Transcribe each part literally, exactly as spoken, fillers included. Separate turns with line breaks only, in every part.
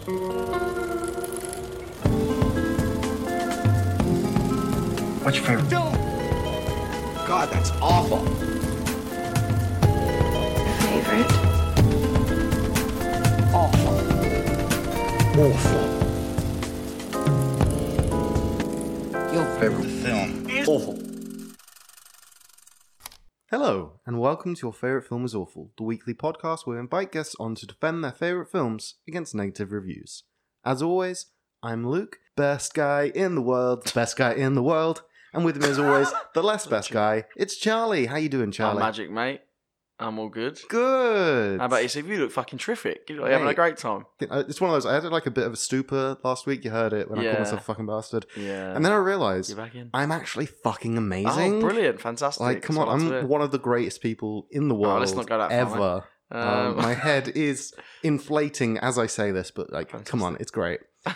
What's your favorite film? God, that's awful.
Favorite?
Awful. Awful. Your favorite film is awful.
Hello, and welcome to Your Favourite Film is Awful, the weekly podcast where we invite guests on to defend their favourite films against negative reviews. As always, I'm Luke, best guy in the world, best guy in the world, and with me as always, the less best guy, it's Charlie. How you doing,
I'm
Charlie?
magic, mate. I'm all good.
Good.
How about yourself? You look fucking terrific. You look like you're having a
Mate.
great time.
It's one of those, I had like a bit of a stupor last week, you heard it, when I
Yeah.
called myself a fucking bastard.
Yeah.
And then I realised,
You're back in.
I'm actually fucking amazing.
Oh, brilliant. Fantastic.
Like, come
That's
on,
what I like to
I'm
hear.
one of the greatest people in the world
let's not go that far,
ever.
mate.
Um,
Um,
my head is inflating as I say this, but like, come on, it's great.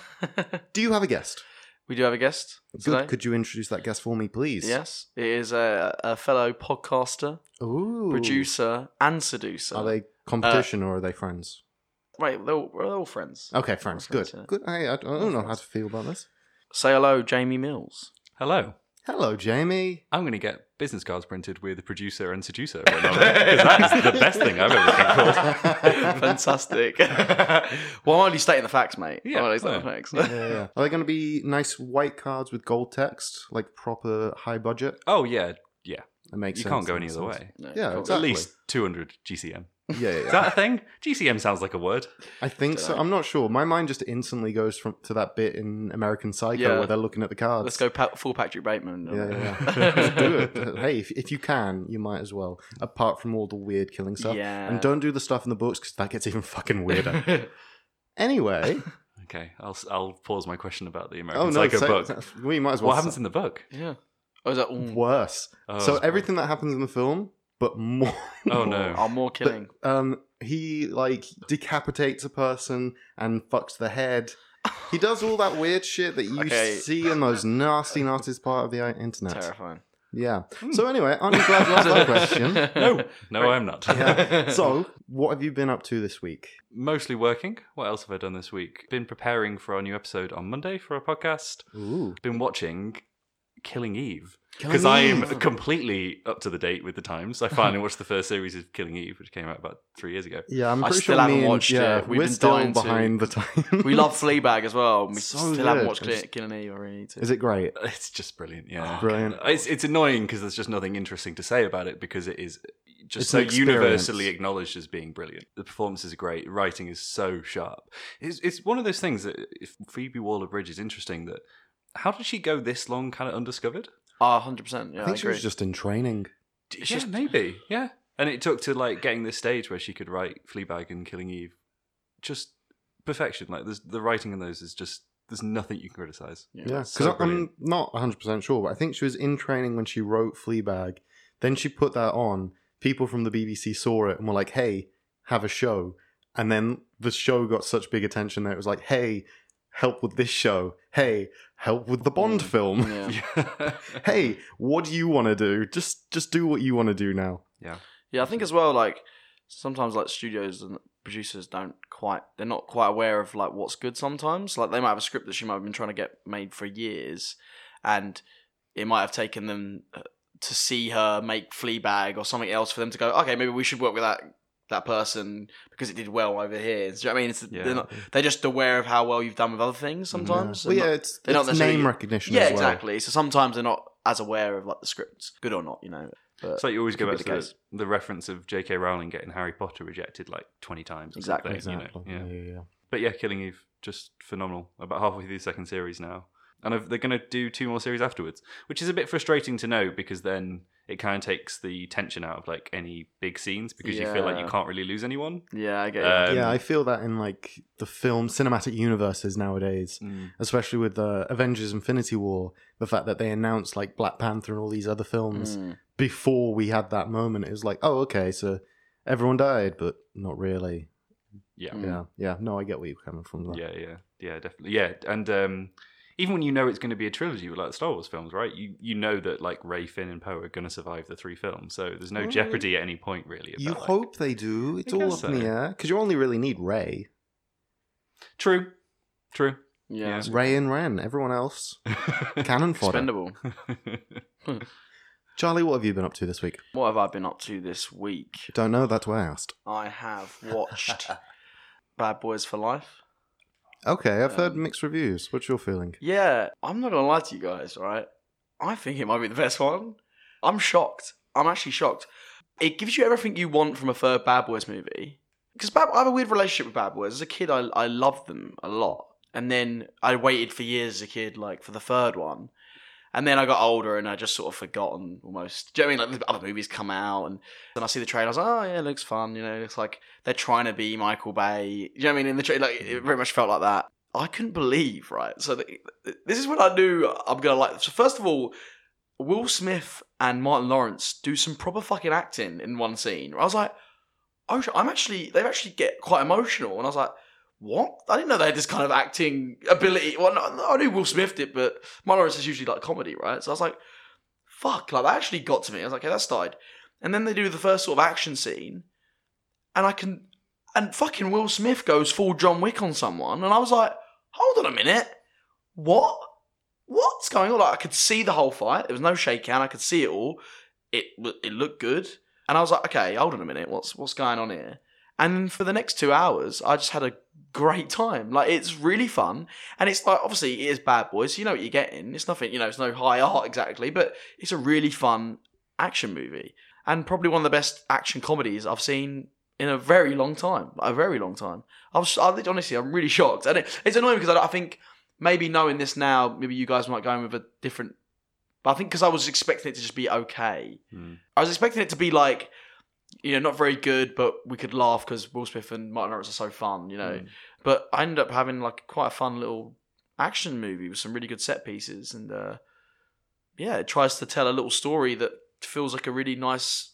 Do you have a guest?
We do have a guest today.
Good. Could you introduce that guest for me, please?
Yes. It is a, a fellow podcaster,
Ooh.
producer, and seducer.
Are they competition or are they friends?
Wait, they're all, we're all friends.
Okay, friends.
friends,
Good.
yeah.
Good. Hey, I, I don't know how to feel about this.
Say hello, Jamie Mills.
Hello.
Hello, Jamie.
I'm going to get business cards printed with producer and seducer because that is the best thing I've ever been called.
Fantastic. Well, I'm only stating the facts, mate.
Yeah,
I'm only stating
well,
the facts.
Yeah, yeah, yeah. Are they going to be nice white cards with gold text, like proper high budget?
Oh, yeah. Yeah.
That makes
You
sense.
can't go
That
any
makes
other
sense.
way.
No,
Yeah,
cool.
exactly.
At least two hundred G C M.
Yeah, yeah,
Is
yeah.
that a thing? G C M sounds like a word.
I think so. I'm not sure. My mind just instantly goes from to that bit in American Psycho
Yeah.
where they're looking at the cards.
Let's go pa- full Patrick Bateman.
Yeah, yeah, yeah. Just do it. Hey, if, if you can, you might as well. Apart from all the weird killing stuff.
Yeah.
And don't do the stuff in the books because that gets even fucking weirder. Anyway.
Okay, I'll I'll pause my question about the American
Oh, no.
Psycho
say-
book.
We might as well.
What happens in the book?
Yeah. Oh, is that all?
Worse.
Oh,
so
it's-
everything that happens in the film, but more.
Oh, no.
Oh, more killing.
But, um, he like decapitates a person and fucks the head. He does all that weird shit that you
Okay.
see in those nasty, nasty part of the uh, internet.
Terrifying.
Yeah. So anyway, aren't you glad you asked that question?
No, no, I'm not.
Yeah. So, what have you been up to this week?
Mostly working. What else have I done this week? Been preparing for our new episode on Monday for our podcast.
Ooh.
Been watching Killing Eve.
Killing
Because I am
Eve.
completely up to the date with the times. I finally watched the first series of Killing Eve, which came out about three years ago.
Yeah, I'm
I
pretty
still
sure
haven't
me and,
watched
yeah,
it. We've
we're
been
still
dying to.
behind the time.
We love Fleabag as well. We
So
still haven't
good.
watched
It's-
Kill- Killing Eve. I really need to.
Is it great?
It's just brilliant, yeah.
Brilliant.
It's it's annoying because there's just nothing interesting to say about it because it is just
It's
so
an experience.
universally acknowledged as being brilliant. The performances are great. Writing is so sharp. It's it's one of those things that if Phoebe Waller-Bridge is interesting. That how did she go this long kind of undiscovered?
Oh, one hundred percent. Yeah,
I
I,
think she
agree.
was just in training.
It's
yeah,
just-
maybe. Yeah. And it took to like getting this stage where she could write Fleabag and Killing Eve. Just perfection. Like there's the writing in those is just there's nothing you can criticize.
Yeah, because
so
I'm
brilliant.
not one hundred percent sure, but I think she was in training when she wrote Fleabag. Then she put that on. People from the B B C saw it and were like, hey, have a show. And then the show got such big attention that it was like, hey, help with this show. Hey, help with the Bond film.
Yeah.
Hey, what do you want to do? Just just do what you want to do now.
Yeah.
Yeah, I think as well, like, sometimes, like, studios and producers don't quite, they're not quite aware of, like, what's good sometimes. Like, they might have a script that she might have been trying to get made for years, and it might have taken them uh, to see her make Fleabag or something else for them to go, okay, maybe we should work with that that person because it did well over here. Do you know what I mean? It's,
Yeah.
they're, not, they're just aware of how well you've done with other things sometimes.
Well,
They're
yeah,
not-
it's,
they're not
it's
necessarily-
name recognition
Yeah,
as well.
exactly. So sometimes they're not as aware of, like, the script, good or not, you know. But
It's like you always go
could
back
be
to
the
the,
case.
the reference of J K Rowling getting Harry Potter rejected like twenty times. or
Exactly.
something, you know,
Exactly.
yeah.
Yeah, yeah, yeah.
But yeah, Killing Eve, just phenomenal. About halfway through the second series now. And I've, they're going to do two more series afterwards, which is a bit frustrating to know because then it kind of takes the tension out of like any big scenes because you feel like you
Yeah.
can't really lose anyone.
Yeah, I get it.
Um,
Yeah, I feel that in like the film cinematic universes nowadays,
Mm.
especially with uh, Avengers: Infinity War. The fact that they announced like Black Panther and all these other films
Mm.
before we had that moment, it was like, oh, okay, so everyone died, but not really.
Yeah.
Mm.
Yeah, yeah. No, I get where you're coming from. There.
Yeah, yeah, yeah, definitely. Yeah, and um, even when you know it's going to be a trilogy with like the Star Wars films, right? You you know that like Rey, Finn, and Poe are going to survive the three films, so there's no
Well,
jeopardy at any point really. About,
You
like-
hope they do. It's
I
all
guess
up in the
so.
air because you only really need Rey.
True. True.
Yeah,
Yeah.
that's
Ray and Ren. Everyone else, cannon fodder.
expendable.
Charlie, what have you been up to this week?
What have I been up to this week?
Don't know. That's why I asked.
I have watched Bad Boys for Life.
Okay, I've heard
Um,
mixed reviews. What's your feeling?
Yeah, I'm not gonna lie to you guys, right? I think it might be the best one. I'm shocked. I'm actually shocked. It gives you everything you want from a third Bad Boys movie. Because I have a weird relationship with Bad Boys. As a kid, I I loved them a lot, and then I waited for years as a kid, like for the third one. And then I got older and I just sort of forgotten almost. Do you know what I mean? Like the other movies come out and then I see the trailer. I was like, oh yeah, it looks fun. You know, it looks like they're trying to be Michael Bay. Do you know what I mean? In the trailer, like, it very much felt like that. I couldn't believe, right? So the, this is when I knew I'm gonna like. So first of all, Will Smith and Martin Lawrence do some proper fucking acting in one scene. I was like, oh, I'm actually. They actually get quite emotional, and I was like, what? I didn't know they had this kind of acting ability. Well, no, I knew Will Smith did, but Martin Lawrence is usually like comedy, right? So I was like, fuck, like that actually got to me. I was like, okay, that started. And then they do the first sort of action scene, and I can, and fucking Will Smith goes full John Wick on someone, and I was like, hold on a minute, what? What's going on? Like, I could see the whole fight. There was no shakedown. I could see it all. It it looked good, and I was like, okay, hold on a minute, what's what's going on here? And then for the next two hours, I just had a great time. Like, it's really fun. And it's like, obviously, it is Bad Boys. So you know what you're getting. It's nothing, you know, it's no high art exactly. But it's a really fun action movie. And probably one of the best action comedies I've seen in a very long time. A very long time. I was, I, honestly, I'm really shocked. And it, it's annoying because I, I think maybe knowing this now, maybe you guys might go in with a different... But I think because I was expecting it to just be okay.
Mm.
I was expecting it to be like... You know, not very good, but we could laugh because Will Smith and Martin Lawrence are so fun, you know.
Mm.
But I ended up having like quite a fun little action movie with some really good set pieces, and uh, yeah, it tries to tell a little story that feels like a really nice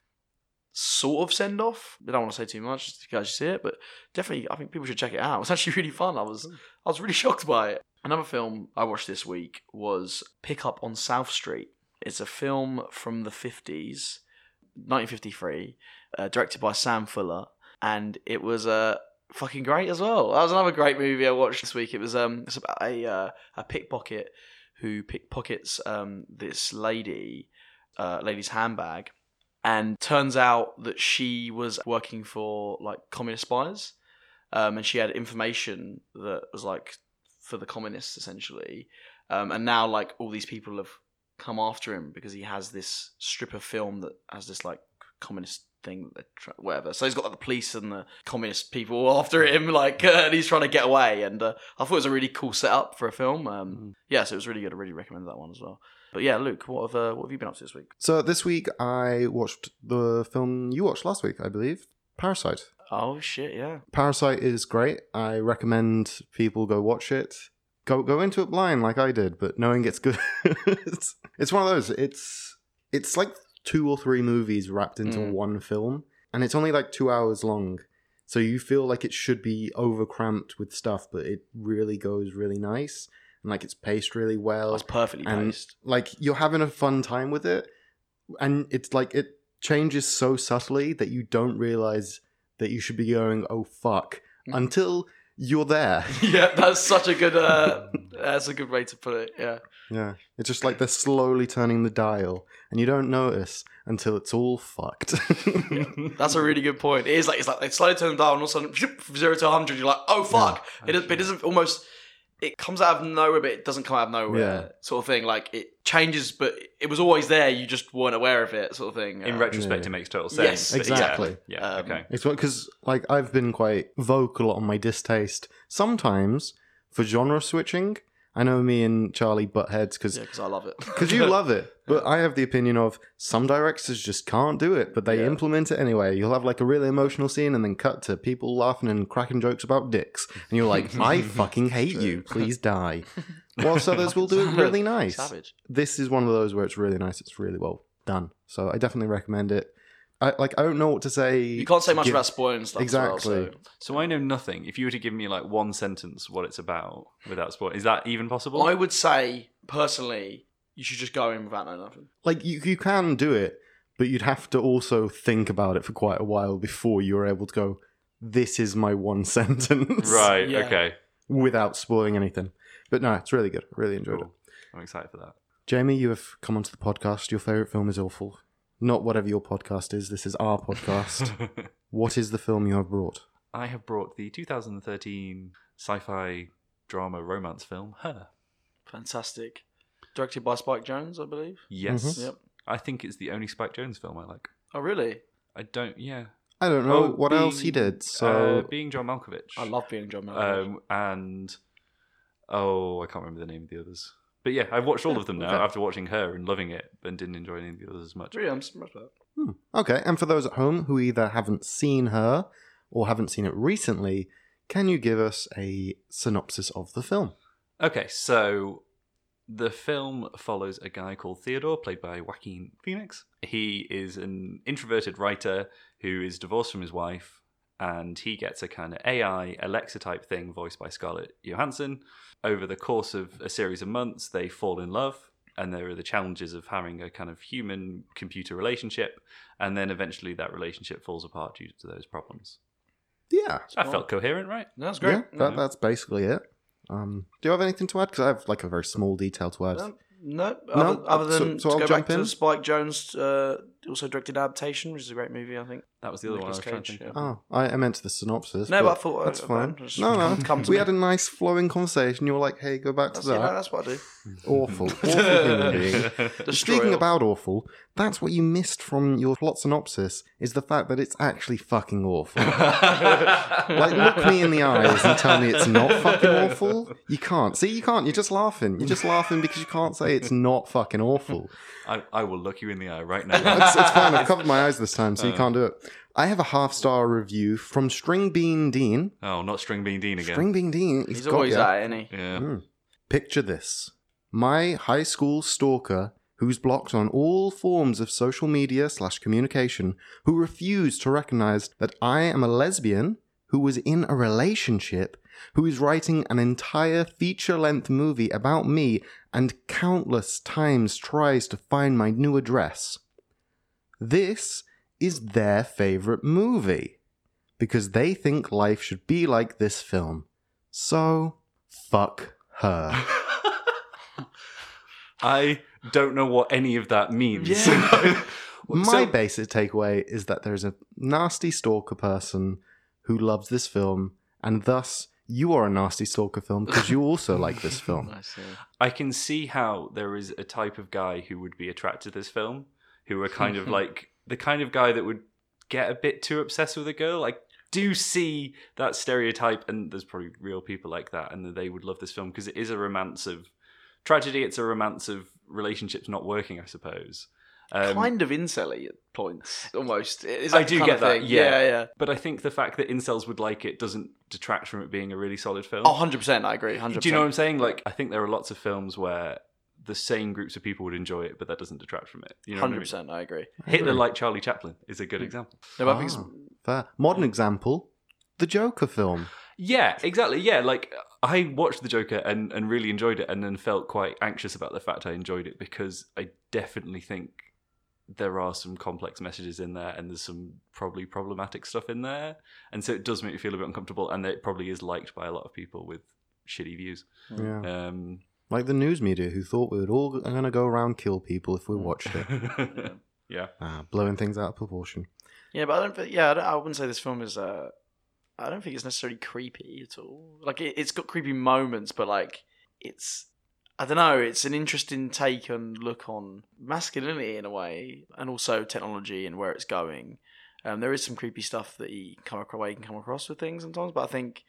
sort of send off. I don't want to say too much just in case you see it, but definitely, I think people should check it out. It's actually really fun. I was, I was really shocked by it. Another film I watched this week was Pick Up on South Street. It's a film from the fifties. nineteen fifty-three, uh, directed by Sam Fuller, and it was uh, fucking great as well. That was another great movie I watched this week. It was um, it's about a uh, a pickpocket who pickpockets um this lady, uh, lady's handbag, and turns out that she was working for like communist spies, um, and she had information that was like for the communists essentially, um, and now like all these people have come after him because he has this strip of film that has this like communist thing, whatever. So he's got like the police and the communist people after him, like, uh, and he's trying to get away. And uh, I thought it was a really cool setup for a film. Um, mm. Yeah, so it was really good. I really recommend that one as well. But yeah, Luke, what have uh, what have you been up to this week?
So this week I watched the film you watched last week, I believe, Parasite.
Oh shit, yeah.
Parasite is great. I recommend people go watch it. Go go into it blind like I did, but knowing it's good. it's, it's one of those. It's it's like two or three movies wrapped into mm. one film, and it's only like two hours long. So you feel like it should be over cramped with stuff, but it really goes really nice, and like it's paced really well.
It's perfectly
and,
paced.
Like you're having a fun time with it, and it's like it changes so subtly that you don't realize that you should be going, "Oh fuck," mm. until you're there.
Yeah, that's such a good uh that's a good way to put it. Yeah.
Yeah. It's just like they're slowly turning the dial and you don't notice until it's all fucked.
That's a really good point. It is like it's like they slowly turn the dial and all of a sudden from zero to a hundred you're like, oh fuck. Yeah, it, it doesn't almost it comes out of nowhere, but it doesn't come out of nowhere, yeah. sort of thing. Like it changes, but it was always there. You just weren't aware of it, sort of thing.
In
uh,
retrospect,
yeah.
it makes total sense.
Yes, exactly.
Yeah, yeah.
Um,
okay.
It's because like I've been quite vocal on my distaste sometimes for genre switching. I know me and Charlie butt heads because
yeah, because I love it.
Because you love it. But I have the opinion of some directors just can't do it, but they yeah. implement it anyway. You'll have like a really emotional scene and then cut to people laughing and cracking jokes about dicks. And you're like, I fucking hate you. Please die. Whilst others will do it really nice.
Savage.
This is one of those where it's really nice. It's really well done. So I definitely recommend it. I like. I don't know what to say.
You can't say much
give...
about spoiling stuff.
Exactly.
As well, so.
so I know nothing. If you were to give me like one sentence what it's about without spoiling, is that even possible?
I would say personally, you should just go in without knowing nothing.
Like you, you can do it, but you'd have to also think about it for quite a while before you're able to go, this is my one sentence.
Right,
Yeah.
okay.
Without spoiling anything. But no, it's really good. I really enjoyed it.
Cool. I'm excited for that.
Jamie, you have come onto the podcast. Your favourite film is Awful. Not whatever your podcast is. This is our podcast. What is the film you have brought?
I have brought the two thousand thirteen sci-fi drama romance film, Her.
Fantastic. Directed by Spike Jonze, I believe.
Yes.
Mhm.
Yep.
I think it's the only Spike Jonze film I like.
Oh, really?
I don't, yeah.
I don't know
Oh,
what
being-
else he did. So
uh, being John Malkovich.
I love being John Malkovich.
Um, and, oh, I can't remember the name of the others. But yeah, I've watched all of them now
Okay.
after watching Her and loving it, and didn't enjoy any of the others as much.
Really, I'm surprised by that.
Hmm. Okay, and for those at home who either haven't seen Her or haven't seen it recently, can you give us a synopsis of the film?
Okay, so the film follows a guy called Theodore, played by Joaquin Phoenix. He is an introverted writer who is divorced from his wife, and he gets a kind of A I Alexa type thing voiced by Scarlett Johansson. Over the course of a series of months, they fall in love, and there are the challenges of having a kind of human-computer relationship, and then eventually that relationship falls apart due to those problems.
Yeah,
I felt coherent, right?
That's great.
yeah, that, that's basically it. Um, do you have anything to add? Because I have like a very small detail to add.
Um, no,
No?
other, other
So-
than
so
to
I'll
go
jump
back
in?
to Spike Jonze, uh, also directed Adaptation, which is a great movie, I think.
That was the other
Nicolas
one I was trying to
Cage,
think of.
Oh, I, I meant the synopsis.
No,
but
but I thought
that's
uh,
fine.
just
No, no,
come to
we
me.
had a nice flowing conversation. You were like, "Hey, go back to
That's, you know,
that."
that's what I do.
Awful, awful human being.
Destroy
Speaking
all.
about awful, that's what you missed from your plot synopsis is the fact that it's actually fucking awful. Like, look me in the eyes and tell me it's not fucking awful. You can't. See, you can't. You're just laughing. You're just laughing because you can't say it's not fucking awful.
I, I will look you in the eye right now.
It's, it's fine. I've covered my eyes this time, so you
Oh.
can't do it. I have a half star review from String Bean Dean.
Oh, not String Bean Dean again.
String Bean Dean.
He's
got
always
ya.
that, isn't he?
Yeah.
Mm. Picture this. My high school stalker, who's blocked on all forms of social media slash communication, who refused to recognize that I am a lesbian, who was in a relationship, who is writing an entire feature-length movie about me and countless times tries to find my new address. This is their favorite movie, because they think life should be like this film. So, fuck her.
I don't know what any of that means.
Yeah.
My
So-
basic takeaway is that there's a nasty stalker person who loves this film, and thus you are a nasty stalker film because you also like this film.
I see.
I can see how there is a type of guy who would be attracted to this film, who are kind of like the kind of guy that would get a bit too obsessed with a girl. I do see that stereotype, and there's probably real people like that, and that they would love this film because it is a romance of tragedy. It's a romance of relationships not working, I suppose. Um,
Kind of incel-y at points, almost. Is
I
that
do
kind
get
of
that,
thing?
yeah.
yeah, yeah.
But I think the fact that incels would like it doesn't detract from it being a really solid film.
Oh, one hundred percent, I agree. one hundred percent.
Do you know what I'm saying? Like, I think there are lots of films where the same groups of people would enjoy it, but that doesn't detract from it. You know what I
one hundred
mean?
percent, I agree.
Hitler, like Charlie Chaplin, is a good example.
No, but I think it's,
Ah, fair. Modern example, the Joker film.
Yeah, exactly. Yeah, like I watched The Joker and, and really enjoyed it, and then felt quite anxious about the fact I enjoyed it because I definitely think there are some complex messages in there, and there's some probably problematic stuff in there, and so it does make me feel a bit uncomfortable, and it probably is liked by a lot of people with shitty views.
Yeah.
Um,
Like the news media who thought we would all going to go around kill people if we watched it.
yeah.
Ah, blowing things out of proportion.
yeah, but I don't. think- Yeah, I, don't, I wouldn't say this film is. Uh, I don't think it's necessarily creepy at all. Like it, it's got creepy moments, but like it's. I don't know. It's an interesting take and look on masculinity in a way, and also technology and where it's going. Um, there is some creepy stuff that he come across, way he can come across with things sometimes, but I think,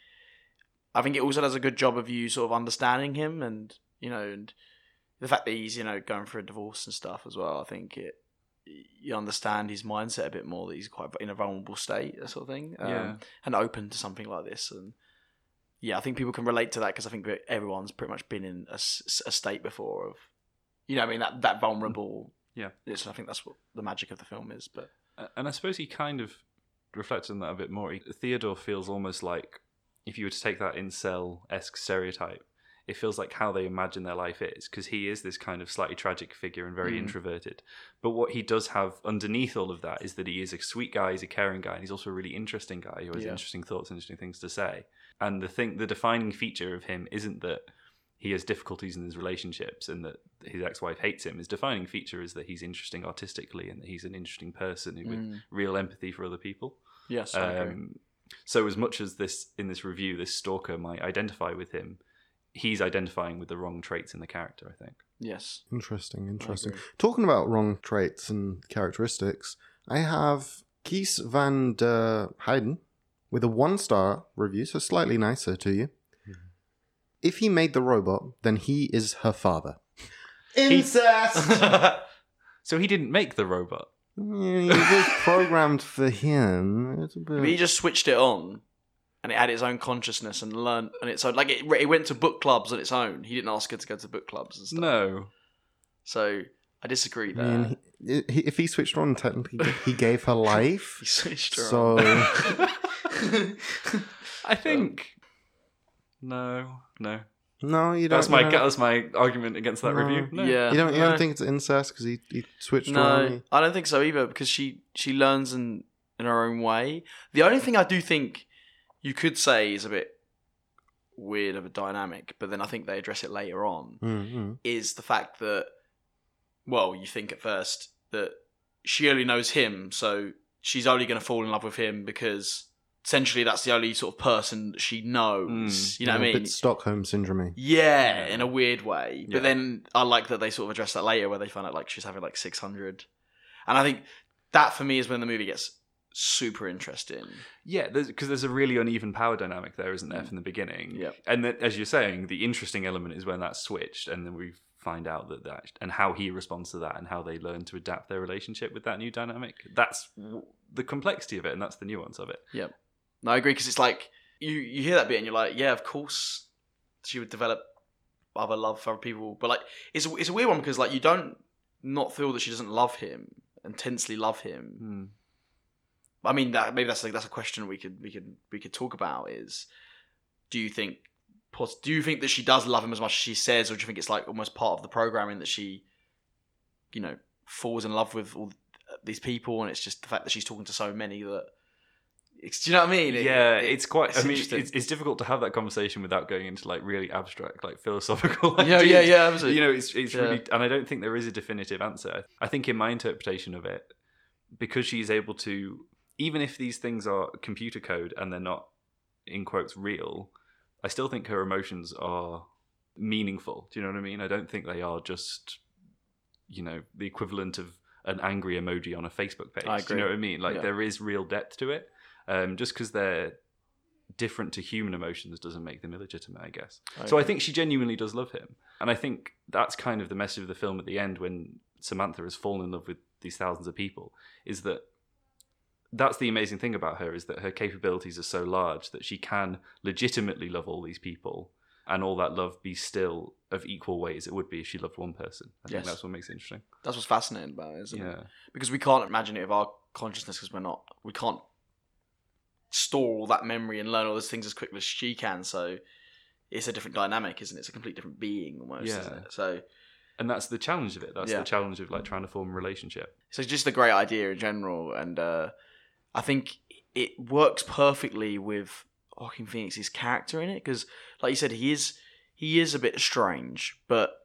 I think it also does a good job of you sort of understanding him, and you know, and the fact that he's you know going through a divorce and stuff as well. I think it you understand his mindset a bit more, that he's quite in a vulnerable state, that sort of thing, um,
Yeah.
and open to something like this. And yeah, I think people can relate to that because I think everyone's pretty much been in a, s- a state before of, you know, what I mean that that vulnerable.
Yeah.
Yes, I think that's what the magic of the film is. But
And I suppose he kind of reflects on that a bit more. He, Theodore feels almost like, if you were to take that incel-esque stereotype, it feels like how they imagine their life is, because he is this kind of slightly tragic figure and very
Mm.
introverted. But what he does have underneath all of that is that he is a sweet guy, he's a caring guy, and he's also a really interesting guy who has
Yeah.
interesting thoughts, interesting things to say. And the thing, the defining feature of him isn't that he has difficulties in his relationships and that his ex-wife hates him. His defining feature is that he's interesting artistically and that he's an interesting person who, with
Mm.
real empathy for other people.
Yes, I agree.
Um, so as much as this in this review, this stalker might identify with him, he's identifying with the wrong traits in the character, I think.
Yes.
Interesting, interesting.
agree.
Talking about wrong traits and characteristics, I have Kies van der Heijden with a one-star review, so slightly nicer to you. If he made the robot, then he is her father. Incest!
So he didn't make the robot.
Yeah, it was programmed for him. It's a bit...
But he just switched it on, and it had its own consciousness and learned, and its own, like it, it went to book clubs on its own. He didn't ask her to go to book clubs and stuff.
No.
So I disagree
I
there.
mean, he, he- if he switched on, technically he gave her life.
He switched her
So
on.
I think... No, no.
no, you don't.
That's my
you don't-
that's my argument against that
No.
review. No.
Yeah.
You don't. You
no.
don't think it's incest because he, he switched her
No,
on.
I don't think so either, because she she learns in in her own way. The only thing I do think you could say is a bit weird of a dynamic, but then I think they address it later on,
Mm-hmm.
is the fact that, well, you think at first that she only knows him, so she's only going to fall in love with him because essentially that's the only sort of person that she knows.
Mm.
You know what I
A
mean?
bit Stockholm syndrome.
Yeah, in a weird way. But
Yeah.
then I like that they sort of address that later, where they find out like she's having like six hundred, and I think that for me is when the movie gets super interesting.
Yeah, because there's, there's a really uneven power dynamic there, isn't there, from the beginning?
Yep.
And that, as you're saying, the interesting element is when that's switched, and then we find out that that and how he responds to that, and how they learn to adapt their relationship with that new dynamic. That's w- the complexity of it, and that's the nuance of it.
Yep. No, I agree, because it's like you you hear that bit and you're like, yeah, of course she would develop other love for other people, but like it's a, it's a weird one because like you don't not feel that she doesn't love him, intensely love him.
Hmm.
I mean, that maybe that's like that's a question we could we could we could talk about. Is do you think pos- do you think that she does love him as much as she says, or do you think it's like almost part of the programming that she, you know, falls in love with all these people, and it's just the fact that she's talking to so many that. It's, do you know what I mean? It-
Yeah,
it-
it's quite.
it's
I mean,
interesting.
it's, it's difficult to have that conversation without going into like really abstract, like philosophical.
Yeah,
ideas.
yeah, yeah, absolutely.
You know, it's it's
Yeah.
really, and I don't think there is a definitive answer. I think in my interpretation of it, because she's able to, even if these things are computer code and they're not in quotes real, I still think her emotions are meaningful. Do you know what I mean? I don't think they are just, you know, the equivalent of an angry emoji on a Facebook page.
I
Do
agree.
you know what I mean? Like
Yeah.
there is real depth to it. Um, just because they're different to human emotions doesn't make them illegitimate, I guess.
I
so I
agree.
think she genuinely does love him. And I think that's kind of the message of the film at the end when Samantha has fallen in love with these thousands of people, is that that's the amazing thing about her, is that her capabilities are so large that she can legitimately love all these people, and all that love be still of equal weight as it would be if she loved one person. I think
Yes.
that's what makes it interesting.
That's what's fascinating about it, isn't it?
Yeah.
Because we can't imagine it with our consciousness, because we're not, we can't store all that memory and learn all those things as quickly as she can. So it's a different dynamic, isn't it? It's a complete different being almost.
Yeah.
Isn't it? So
And that's the challenge of it. That's
Yeah.
the challenge of like trying to form a relationship.
so it's just a great idea in general, and uh, I think it works perfectly with Joaquin Phoenix's character in it, because, like you said, he is he is a bit strange, but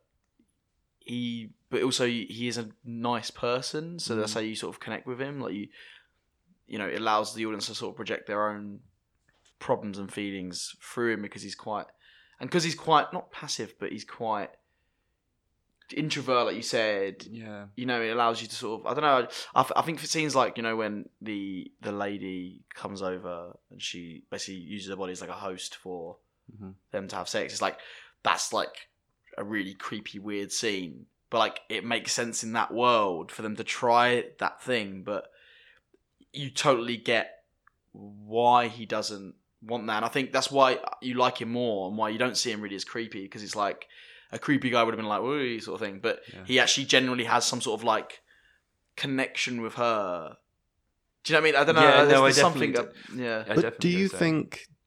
he but also he is a nice person, so that's
Mm.
how you sort of connect with him. Like you, you know, it allows the audience to sort of project their own problems and feelings through him, because he's quite and because he's quite not passive, but he's quite introvert, like you said.
Yeah.
You know, it allows you to sort of, I don't know, I, I think it seems like, you know, when the the lady comes over and she basically uses her body as like a host for
Mhm.
them to have sex, it's like, that's like a really creepy, weird scene. But like, it makes sense in that world for them to try that thing, but you totally get why he doesn't want that. And I think that's why you like him more, and why you don't see him really as creepy, because it's like, a creepy guy would have been like, woo, sort of thing. But
Yeah.
he actually generally has some sort of like connection with her. Do you know what I mean? I don't know.
Yeah,
there's,
no, I
there's something.
definitely
Up, yeah.
I
But
definitely
do you
so.
think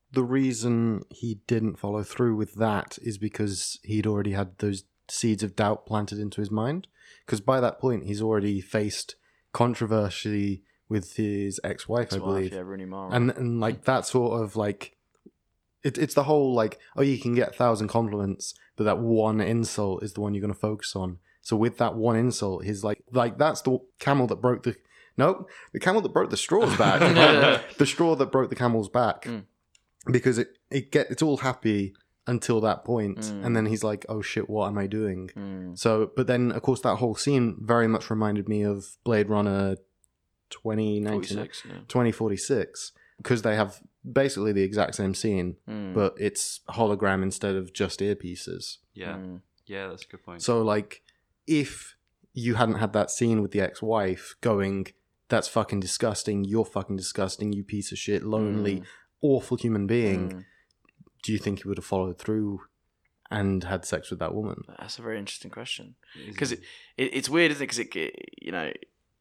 the reason he didn't follow through with that is because he'd already had those seeds of doubt planted into his mind. Because by that point, he's already faced controversy with his ex-wife, I
Ex-wife,
believe.
yeah, Rooney Mara.
And, and like that sort of like, it, it's the whole like, oh, you can get a thousand compliments, but that one insult is the one you're going to focus on. So with that one insult, he's like, like that's the camel that broke the, nope, the camel that broke the straw's back. The straw that broke the camel's back.
Mm.
Because it, it get it's all happy until that point,
Mm.
and then he's like, oh shit, what am I doing?
Mm.
So, but then of course that whole scene very much reminded me of Blade Runner twenty nineteen,
forty-six, yeah.
twenty forty-six, because they have basically the exact same scene,
Mm.
but it's hologram instead of just earpieces.
Yeah,
Mm.
yeah, that's a good point.
So like, if you hadn't had that scene with the ex-wife going, that's fucking disgusting, you're fucking disgusting, you piece of shit, lonely,
Mm.
awful human being,
Mm.
do you think he would have followed through and had sex with that woman?
That's a very interesting question.
It is-
Because it, it, it's weird, isn't it? Because it, it, you know,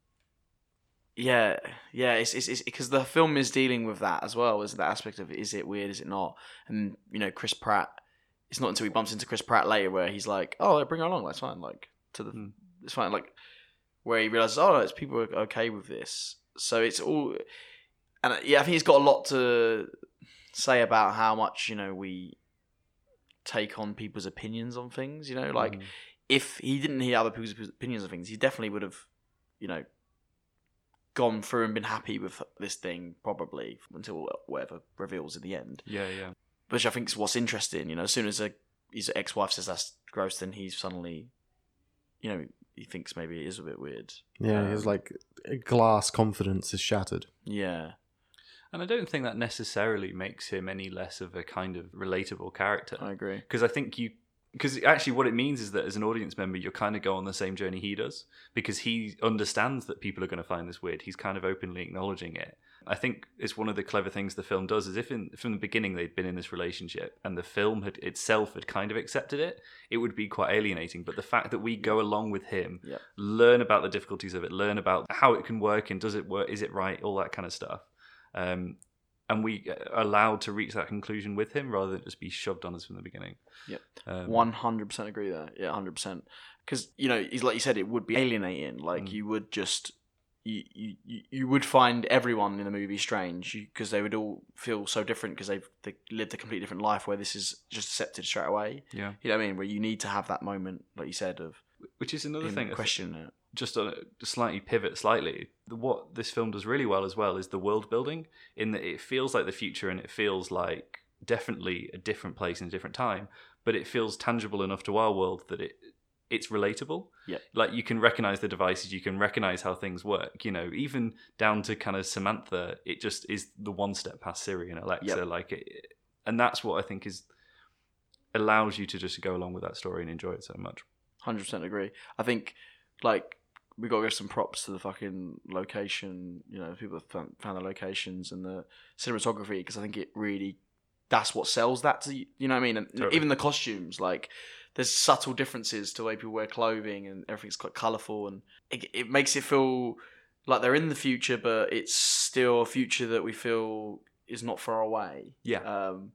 yeah, yeah. It's it's because the film is dealing with that as well. Is the aspect of is it weird? Is it not? And you know, Chris Pratt. It's not until he bumps into Chris Pratt later where he's like, "Oh, bring her along. That's fine." Like to the,
Hmm.
it's fine. Like where he realizes, "Oh, no, it's people are okay with this." So it's all, and uh, yeah, I think he's got a lot to say about how much you know we take on people's opinions on things. You know, like.
Mm.
If he didn't hear other people's opinions of things, he definitely would have, you know, gone through and been happy with this thing probably until whatever reveals in the end.
Yeah, yeah.
Which I think is what's interesting. You know, as soon as a, his ex-wife says that's gross, then he's suddenly, you know, he thinks maybe it is a bit weird.
Yeah,
Um,
his like glass confidence is shattered.
Yeah.
And I don't think that necessarily makes him any less of a kind of relatable character.
I agree.
Because I think you, because actually what it means is that as an audience member, you'll kind of go on the same journey he does, because he understands that people are going to find this weird. He's kind of openly acknowledging it. I think it's one of the clever things the film does is if in, from the beginning they'd been in this relationship and the film had itself had kind of accepted it, it would be quite alienating. But the fact that we go along with him,
Yep.
learn about the difficulties of it, learn about how it can work and does it work, is it right, all that kind of stuff. Um, and we are allowed to reach that conclusion with him rather than just be shoved on us from the beginning.
Yep.
Um,
One hundred percent agree there. Yeah, hundred percent. Because you know, he's like you said, it would be alienating. Like
Mm.
you would just, you, you you you would find everyone in the movie strange because they would all feel so different because they've they lived a completely different life. Where this is just accepted straight away.
Yeah.
You know what I mean? Where you need to have that moment, like you said, of
Which is another
him
thing.
questioning it.
Just on a slightly pivot slightly, the- what this film does really well as well is the world building, in that it feels like the future and it feels like definitely a different place in a different time, but it feels tangible enough to our world that it it's relatable.
Yep.
Like you can recognize the devices, you can recognize how things work, you know, even down to kind of Samantha, it just is the one step past Siri and Alexa.
Yep.
Like it, and that's what I think is allows you to just go along with that story and enjoy it so much.
Hundred percent agree. I think like we got to give some props to the fucking location. You know, people that found, found the locations and the cinematography because I think it really that's what sells that to you. You know what I mean? And
Totally.
even the costumes, like there's subtle differences to the way people wear clothing and everything's quite colourful and it, it makes it feel like they're in the future, but it's still a future that we feel is not far away.
Yeah.
Um,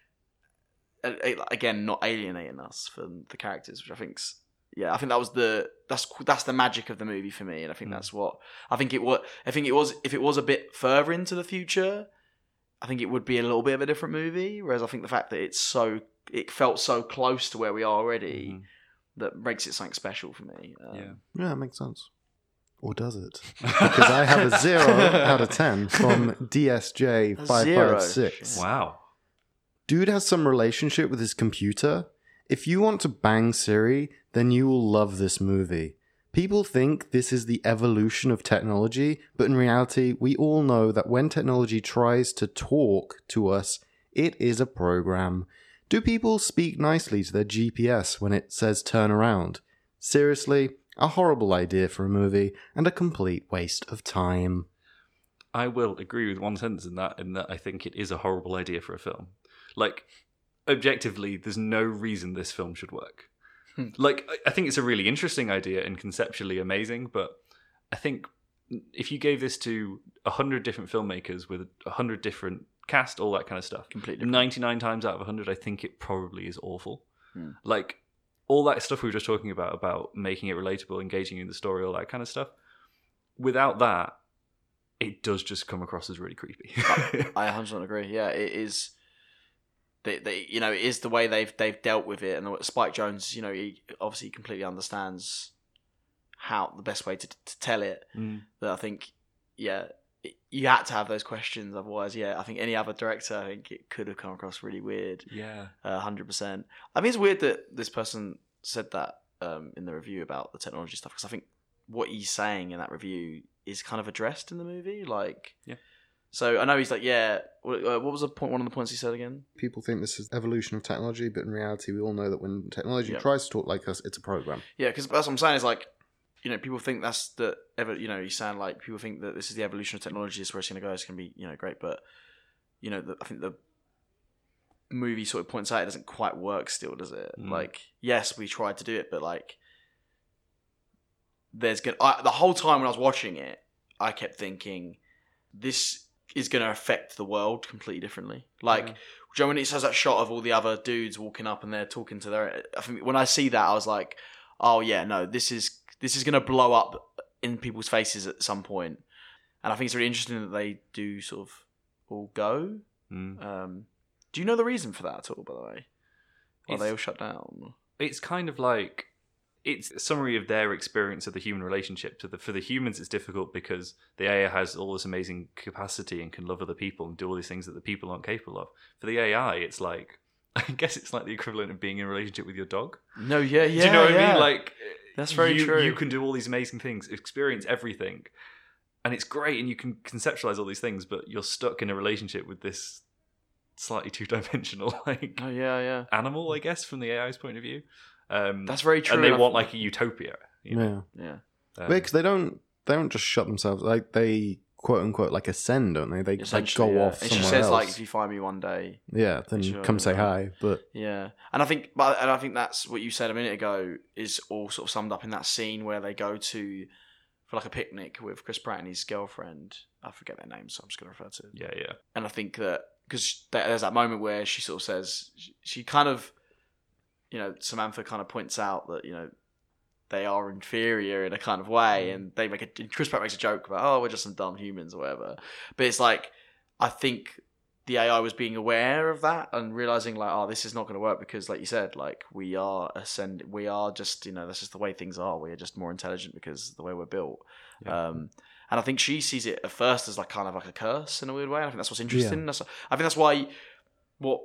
and, uh, again, not alienating us from the characters, which I think's yeah, I think that was the that's that's the magic of the movie for me, and I think
Mm.
that's what I think it was. I think it was if it was a bit further into the future, I think it would be a little bit of a different movie. Whereas I think the fact that it's so it felt so close to where we are already
Mhm.
that makes it something special for me. Um,
Yeah.
Yeah, it makes sense. Or does it? Because I have a zero out of ten from D S J
A
five
zero?
five six.
Shit.
Wow.
Dude has some relationship with his computer. If you want to bang Siri, then you will love this movie. People think this is the evolution of technology, but in reality, we all know that when technology tries to talk to us, it is a program. Do people speak nicely to their G P S when it says turn around? Seriously, a horrible idea for a movie and a complete waste of time.
I will agree with one sentence in that, in that I think it is a horrible idea for a film. Like, objectively, there's no reason this film should work.
Hmm.
Like, I- I think it's a really interesting idea and conceptually amazing, but I think if you gave this to a hundred different filmmakers with a hundred different cast, all that kind of stuff.
Completely different.
ninety-nine times out of one hundred, I think it probably is awful.
Hmm.
Like, all that stuff we were just talking about, about making it relatable, engaging in the story, all that kind of stuff. Without that, it does just come across as really creepy.
I one hundred percent agree. Yeah, it is. They, they, you know, it is the way they've they've dealt with it, and Spike Jonze, you know, he obviously completely understands how the best way to to tell it.
Mm.
That I think, yeah, it, you had to have those questions, otherwise, yeah, I think any other director, I think it could have come across really weird.
Yeah,
a hundred percent. I think it's weird that this person said that um, in the review about the technology stuff, because I think what he's saying in that review is kind of addressed in the movie, like
yeah.
So I know he's like, yeah. What, uh, what was the point? One of the points he said again?
People think this is evolution of technology, but in reality, we all know that when technology
Yeah.
tries to talk like us, it's a program.
Yeah, because that's what I'm saying is like, you know, people think that's the ever. You know, you sound like people think that this is the evolution of technology. This is where it's going to go. It's going to be, you know, great. But you know, the, I think the movie sort of points out it doesn't quite work still, does it?
Mm.
Like, yes, we tried to do it, but like, there's gonna I, the whole time when I was watching it, I kept thinking this is going to affect the world completely differently. Like,
Yeah.
Joe, when it says that shot of all the other dudes walking up and they're talking to their, I think when I see that, I was like, oh yeah, no, this is this is going to blow up in people's faces at some point. And I think it's really interesting that they do sort of all go.
Mm.
Um, do you know the reason for that at all, by the way? Are
It's-
they all shut down?
It's kind of like it's a summary of their experience of the human relationship. To the for the humans, it's difficult because the A I has all this amazing capacity and can love other people and do all these things that the people aren't capable of. For the A I, it's like I guess it's like the equivalent of being in a relationship with your dog.
No, yeah, yeah.
do you know what
yeah.
I mean? Like
That's very
you,
true.
You can do all these amazing things, experience everything, and it's great, and you can conceptualize all these things, but you're stuck in a relationship with this slightly two-dimensional like
oh yeah, yeah.
animal, I guess, from the A I's point of view. Um,
That's very true.
and they
and I-
want like a utopia. You know?
Yeah,
yeah.
Um,
because they don't they don't just shut themselves, like they quote unquote like ascend, don't they? They like
Essentially,
go
yeah.
off
And
somewhere
she says
else.
like, if you find me one day,
yeah, then
Sure,
come say
yeah.
hi. But
yeah. And I think, but and I think that's what you said a minute ago is all sort of summed up in that scene where they go to for like a picnic with Chris Pratt and his girlfriend. I forget their names, so I'm just going to refer to.
yeah, yeah.
And I think that because there's that moment where she sort of says she, she kind of, you know, Samantha kind of points out that you know they are inferior in a kind of way, and they make a Chris Pratt makes a joke about oh we're just some dumb humans or whatever. But it's like I think the A I was being aware of that and realizing like oh this is not going to work because like you said like we are ascend we are just you know that's just the way things are. We are just more intelligent because of the way we're built.
Yeah.
Um, and I think she sees it at first as like kind of like a curse in a weird way. I think that's what's interesting. That's, I think that's why what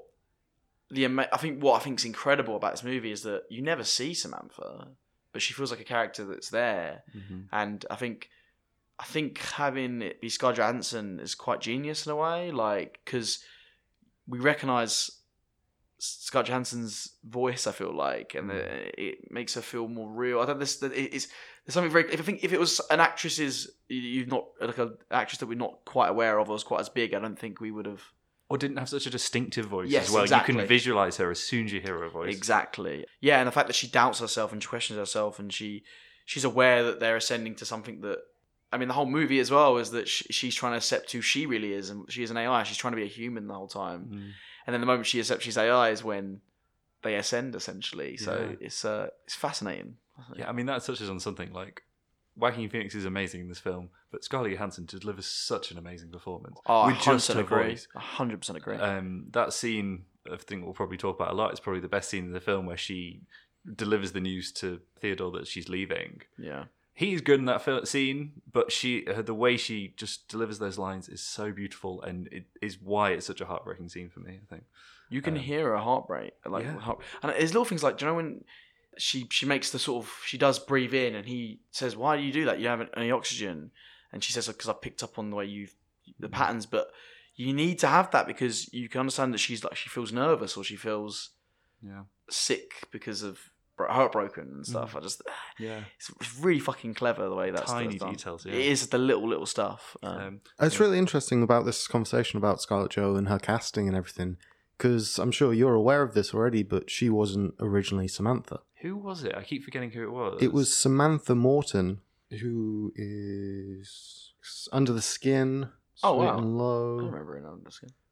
the ama- I think what I think is incredible about this movie is that you never see Samantha, but she feels like a character that's there.
Mhm.
And I think I think having it be Scarlett Johansson is quite genius in a way, like because we recognise Scarlett Johansson's voice. I feel like, and it, it makes her feel more real. I don't. This it's there's something very. If I think if it was an actress's, you've not like an actress that we're not quite aware of or was quite as big, I don't think we would have.
Or didn't have such a distinctive voice
Yes,
as well.
exactly.
You can visualize her as soon as you hear her voice.
Exactly. Yeah, and the fact that she doubts herself and she questions herself, and she she's aware that they're ascending to something that. I mean, the whole movie as well is that she, she's trying to accept who she really is, and she is an A I. She's trying to be a human the whole time,
Mm.
and then the moment she accepts she's A I is when they ascend, essentially. So
Yeah.
it's uh, it's fascinating.
Yeah, I mean that touches on something like Joaquin Phoenix is amazing in this film, but Scarlett Johansson delivers such an amazing performance
Oh,
with
I hundred
just
percent
her
agree.
voice.
A hundred percent agree.
Um, that scene, I think we'll probably talk about a lot. It's probably the best scene in the film where she delivers the news to Theodore that she's leaving.
yeah.
He's good in that fil- scene, but she, her, the way she just delivers those lines is so beautiful, and it is why it's such a heartbreaking scene for me. I think.
You can
Um,
hear her heartbreak, like,
yeah.
heart- and there's little things like, do you know when she she makes the sort of she does breathe in, and he says, "Why do you do that? You haven't any oxygen," and she says, "Because I picked up on the way you the patterns." But you need to have that because you can understand that she's like she feels nervous or she feels
Yeah.
sick because of heartbroken and stuff. I just
Yeah.
it's, it's really fucking clever the way that's
Tiny
done.
details. Yeah.
It is the little little stuff. Um,
Um,
it's really interesting about this conversation about Scarlett Jo and her casting and everything, because I'm sure you're aware of this already, but she wasn't originally Samantha.
who was it? I keep forgetting who it was.
It was Samantha Morton, who is Under the Skin,
Oh,
Sweet
wow.
and
I
Low.
don't remember it. I'm just kidding.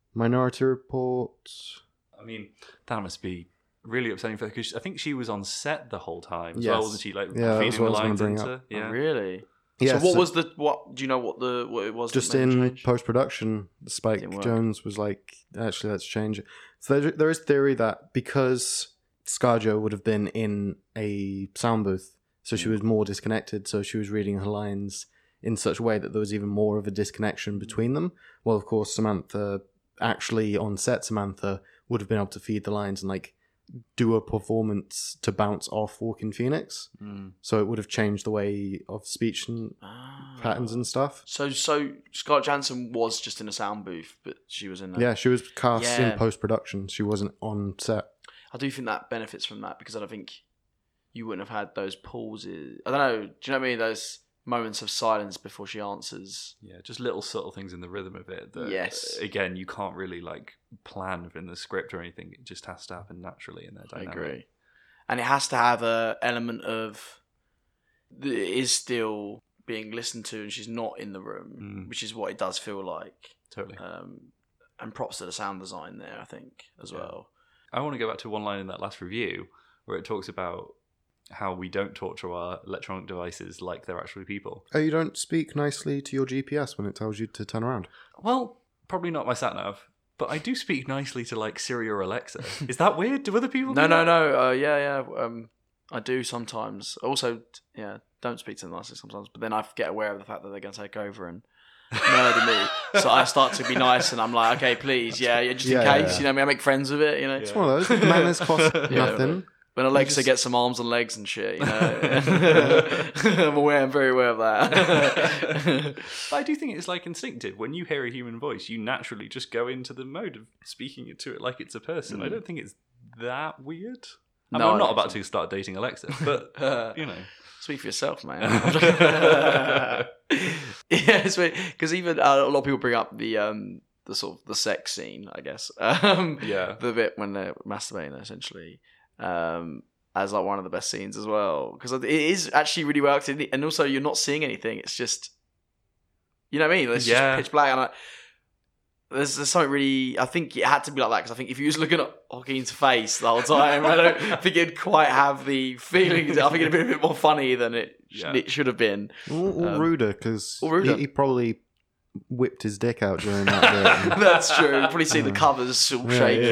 Minority Report.
I mean, that must be really upsetting for her because I think she was on set the whole time as
Yes.
well, wasn't she? Like
Yeah, that's
feeding the
what I was gonna
lines
bring
into.
up.
Yeah.
Oh, really?
Yeah,
so what
so-
was the what? Do you know what the what it was? that
Just
made the
in
change?
post production, Spike
Didn't work.
Jones was like, actually, let's change it. So there, there is theory that because ScarJo would have been in a sound booth, so she was more disconnected, so she was reading her lines in such a way that there was even more of a disconnection between them. Well, of course, Samantha, actually on set, Samantha would have been able to feed the lines and like do a performance to bounce off Walking Phoenix.
Mm.
So it would have changed the way of speech and
Ah.
patterns and stuff.
So so Scarlett Johansson was just in a sound booth, but she was in. A,
Yeah, she was cast
Yeah.
in post production. She wasn't on set.
I do think that benefits from that because I don't think you wouldn't have had those pauses. I don't know. Do you know what I mean? Those moments of silence before she answers.
Yeah, just little subtle things in the rhythm of it that,
Yes.
again, you can't really like plan in the script or anything. It just has to happen naturally in their
I
dynamic.
agree, and it has to have a element of that it is still being listened to, and she's not in the room,
Mm.
which is what it does feel like.
Totally.
Um, and props to the sound design there, I think, as
Yeah.
well.
I want to go back to one line in that last review where it talks about how we don't talk to our electronic devices like they're actually people.
Oh, you don't speak nicely to your G P S when it tells you to turn around.
Well, probably not my sat nav, but I do speak nicely to like Siri or Alexa. Is that weird? Do other people?
No,
do
no,
that?
no. Uh, yeah, yeah. Um, I do sometimes. Also, yeah, don't speak to them nicely sometimes. But then I get aware of the fact that they're going to take over and murder me. So I start to be nice, and I'm like, okay, please, yeah, yeah, just in
Yeah, yeah,
case.
yeah.
You know, what I mean, I make friends with it. You know,
It's one of those. Manners cost nothing.
when Alexa
just-
gets some arms and legs and shit, you know, I'm aware. I'm very aware of that.
But I do think it's like instinctive. When you hear a human voice, you naturally just go into the mode of speaking it to it like it's a person. I don't think it's that weird. I mean,
No, I
I'm not
don't
about
think
to start dating Alexa, but
Uh,
you know.
Speak for yourself, man. Yeah, it's weird because even uh, a lot of people bring up the um the sort of the sex scene, I guess. Um,
Yeah.
the bit when they're masturbating, essentially, um, as like one of the best scenes as well because it is actually really well acted, and also you're not seeing anything. It's just, you know what I mean? It's
Yeah.
just pitch black, and I, there's, there's something really. I think it had to be like that because I think if you was looking at Joaquin's face the whole time, I don't think it'd quite have the feelings. I think it'd be a bit more funny than it, sh-
Yeah.
it should have been.
Or, or
Um,
ruder, because
or ruder.
he, he probably whipped his dick out during that bit.
That's true. You've probably seen the covers all
Yeah,
shaking.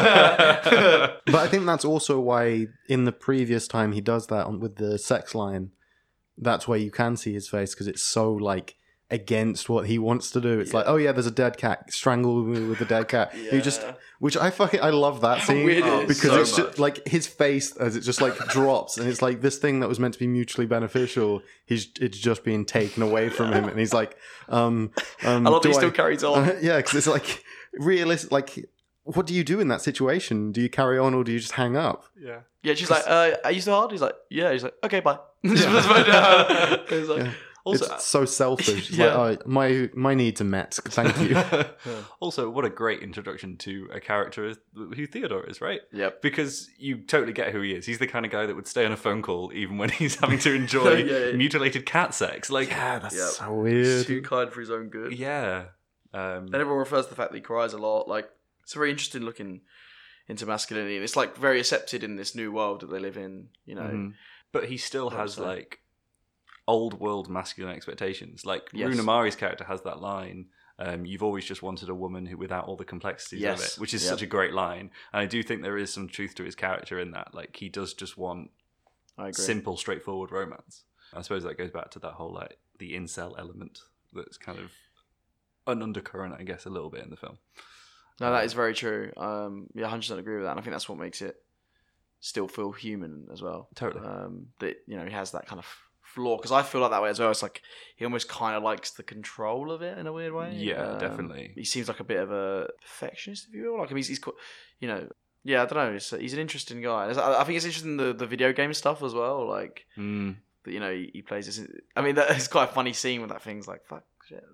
yeah. But I think that's also why in the previous time he does that on, with the sex line, that's where you can see his face because it's so like against what he wants to do. It's
Yeah.
like, oh yeah, there's a dead cat. Strangle me with a dead cat. You just,
Yeah.
which I fucking I love that
How
scene
weird it is.
because
So
it's
much.
just like his face as it just like drops and it's like this thing that was meant to be mutually beneficial. He's it's just being taken away from him and he's like, um, um
I love that
do
he still carries on.
Uh, yeah, because it's like realistic. Like, what do you do in that situation? Do you carry on or do you just hang up?
Yeah.
Yeah, she's like, uh, are you still hard? He's like, yeah. He's like, okay, bye. Just puts the phone down. He's like,
Yeah.
Also,
it's so selfish. It's
Yeah.
like, oh, my my needs are met. Thank you.
also, what a great introduction to a character as- who Theodore is, right?
Yep.
Because you totally get who he is. He's the kind of guy that would stay on a phone call even when he's having to enjoy
Yeah, yeah.
mutilated cat sex. Like,
Yeah, that's
Yep.
so weird.
Too kind for his own good.
yeah. Um,
Then everyone refers to the fact that he cries a lot. Like, it's very interesting looking into masculinity. And it's like very accepted in this new world that they live in, you know.
mhm. But he still
What
has
was that?
like old world masculine expectations. Like
Yes.
Runa Mari's character has that line. Um, You've always just wanted a woman who, without all the complexities of
Yes.
it, which is
Yep.
such a great line. And I do think there is some truth to his character in that. Like he does just want
I agree.
simple, straightforward romance. I suppose that goes back to that whole like the incel element that's kind of an undercurrent, I guess, a little bit in the film.
No, that is very true. Um, yeah, one hundred percent agree with that. And I think that's what makes it still feel human as well.
Totally.
Um, that, you know, he has that kind of flaw. Because I feel like that way as well. It's like he almost kind of likes the control of it in a weird way.
Yeah,
Um,
definitely.
He seems like a bit of a perfectionist, if you will. Like, I mean, he's, he's quite, you know, yeah, I don't know. It's, he's an interesting guy. I I think it's interesting the, the video game stuff as well. Like,
Mm.
that, you know, he, he plays this. I mean, that, it's quite a funny scene with that thing's like, fuck, shit.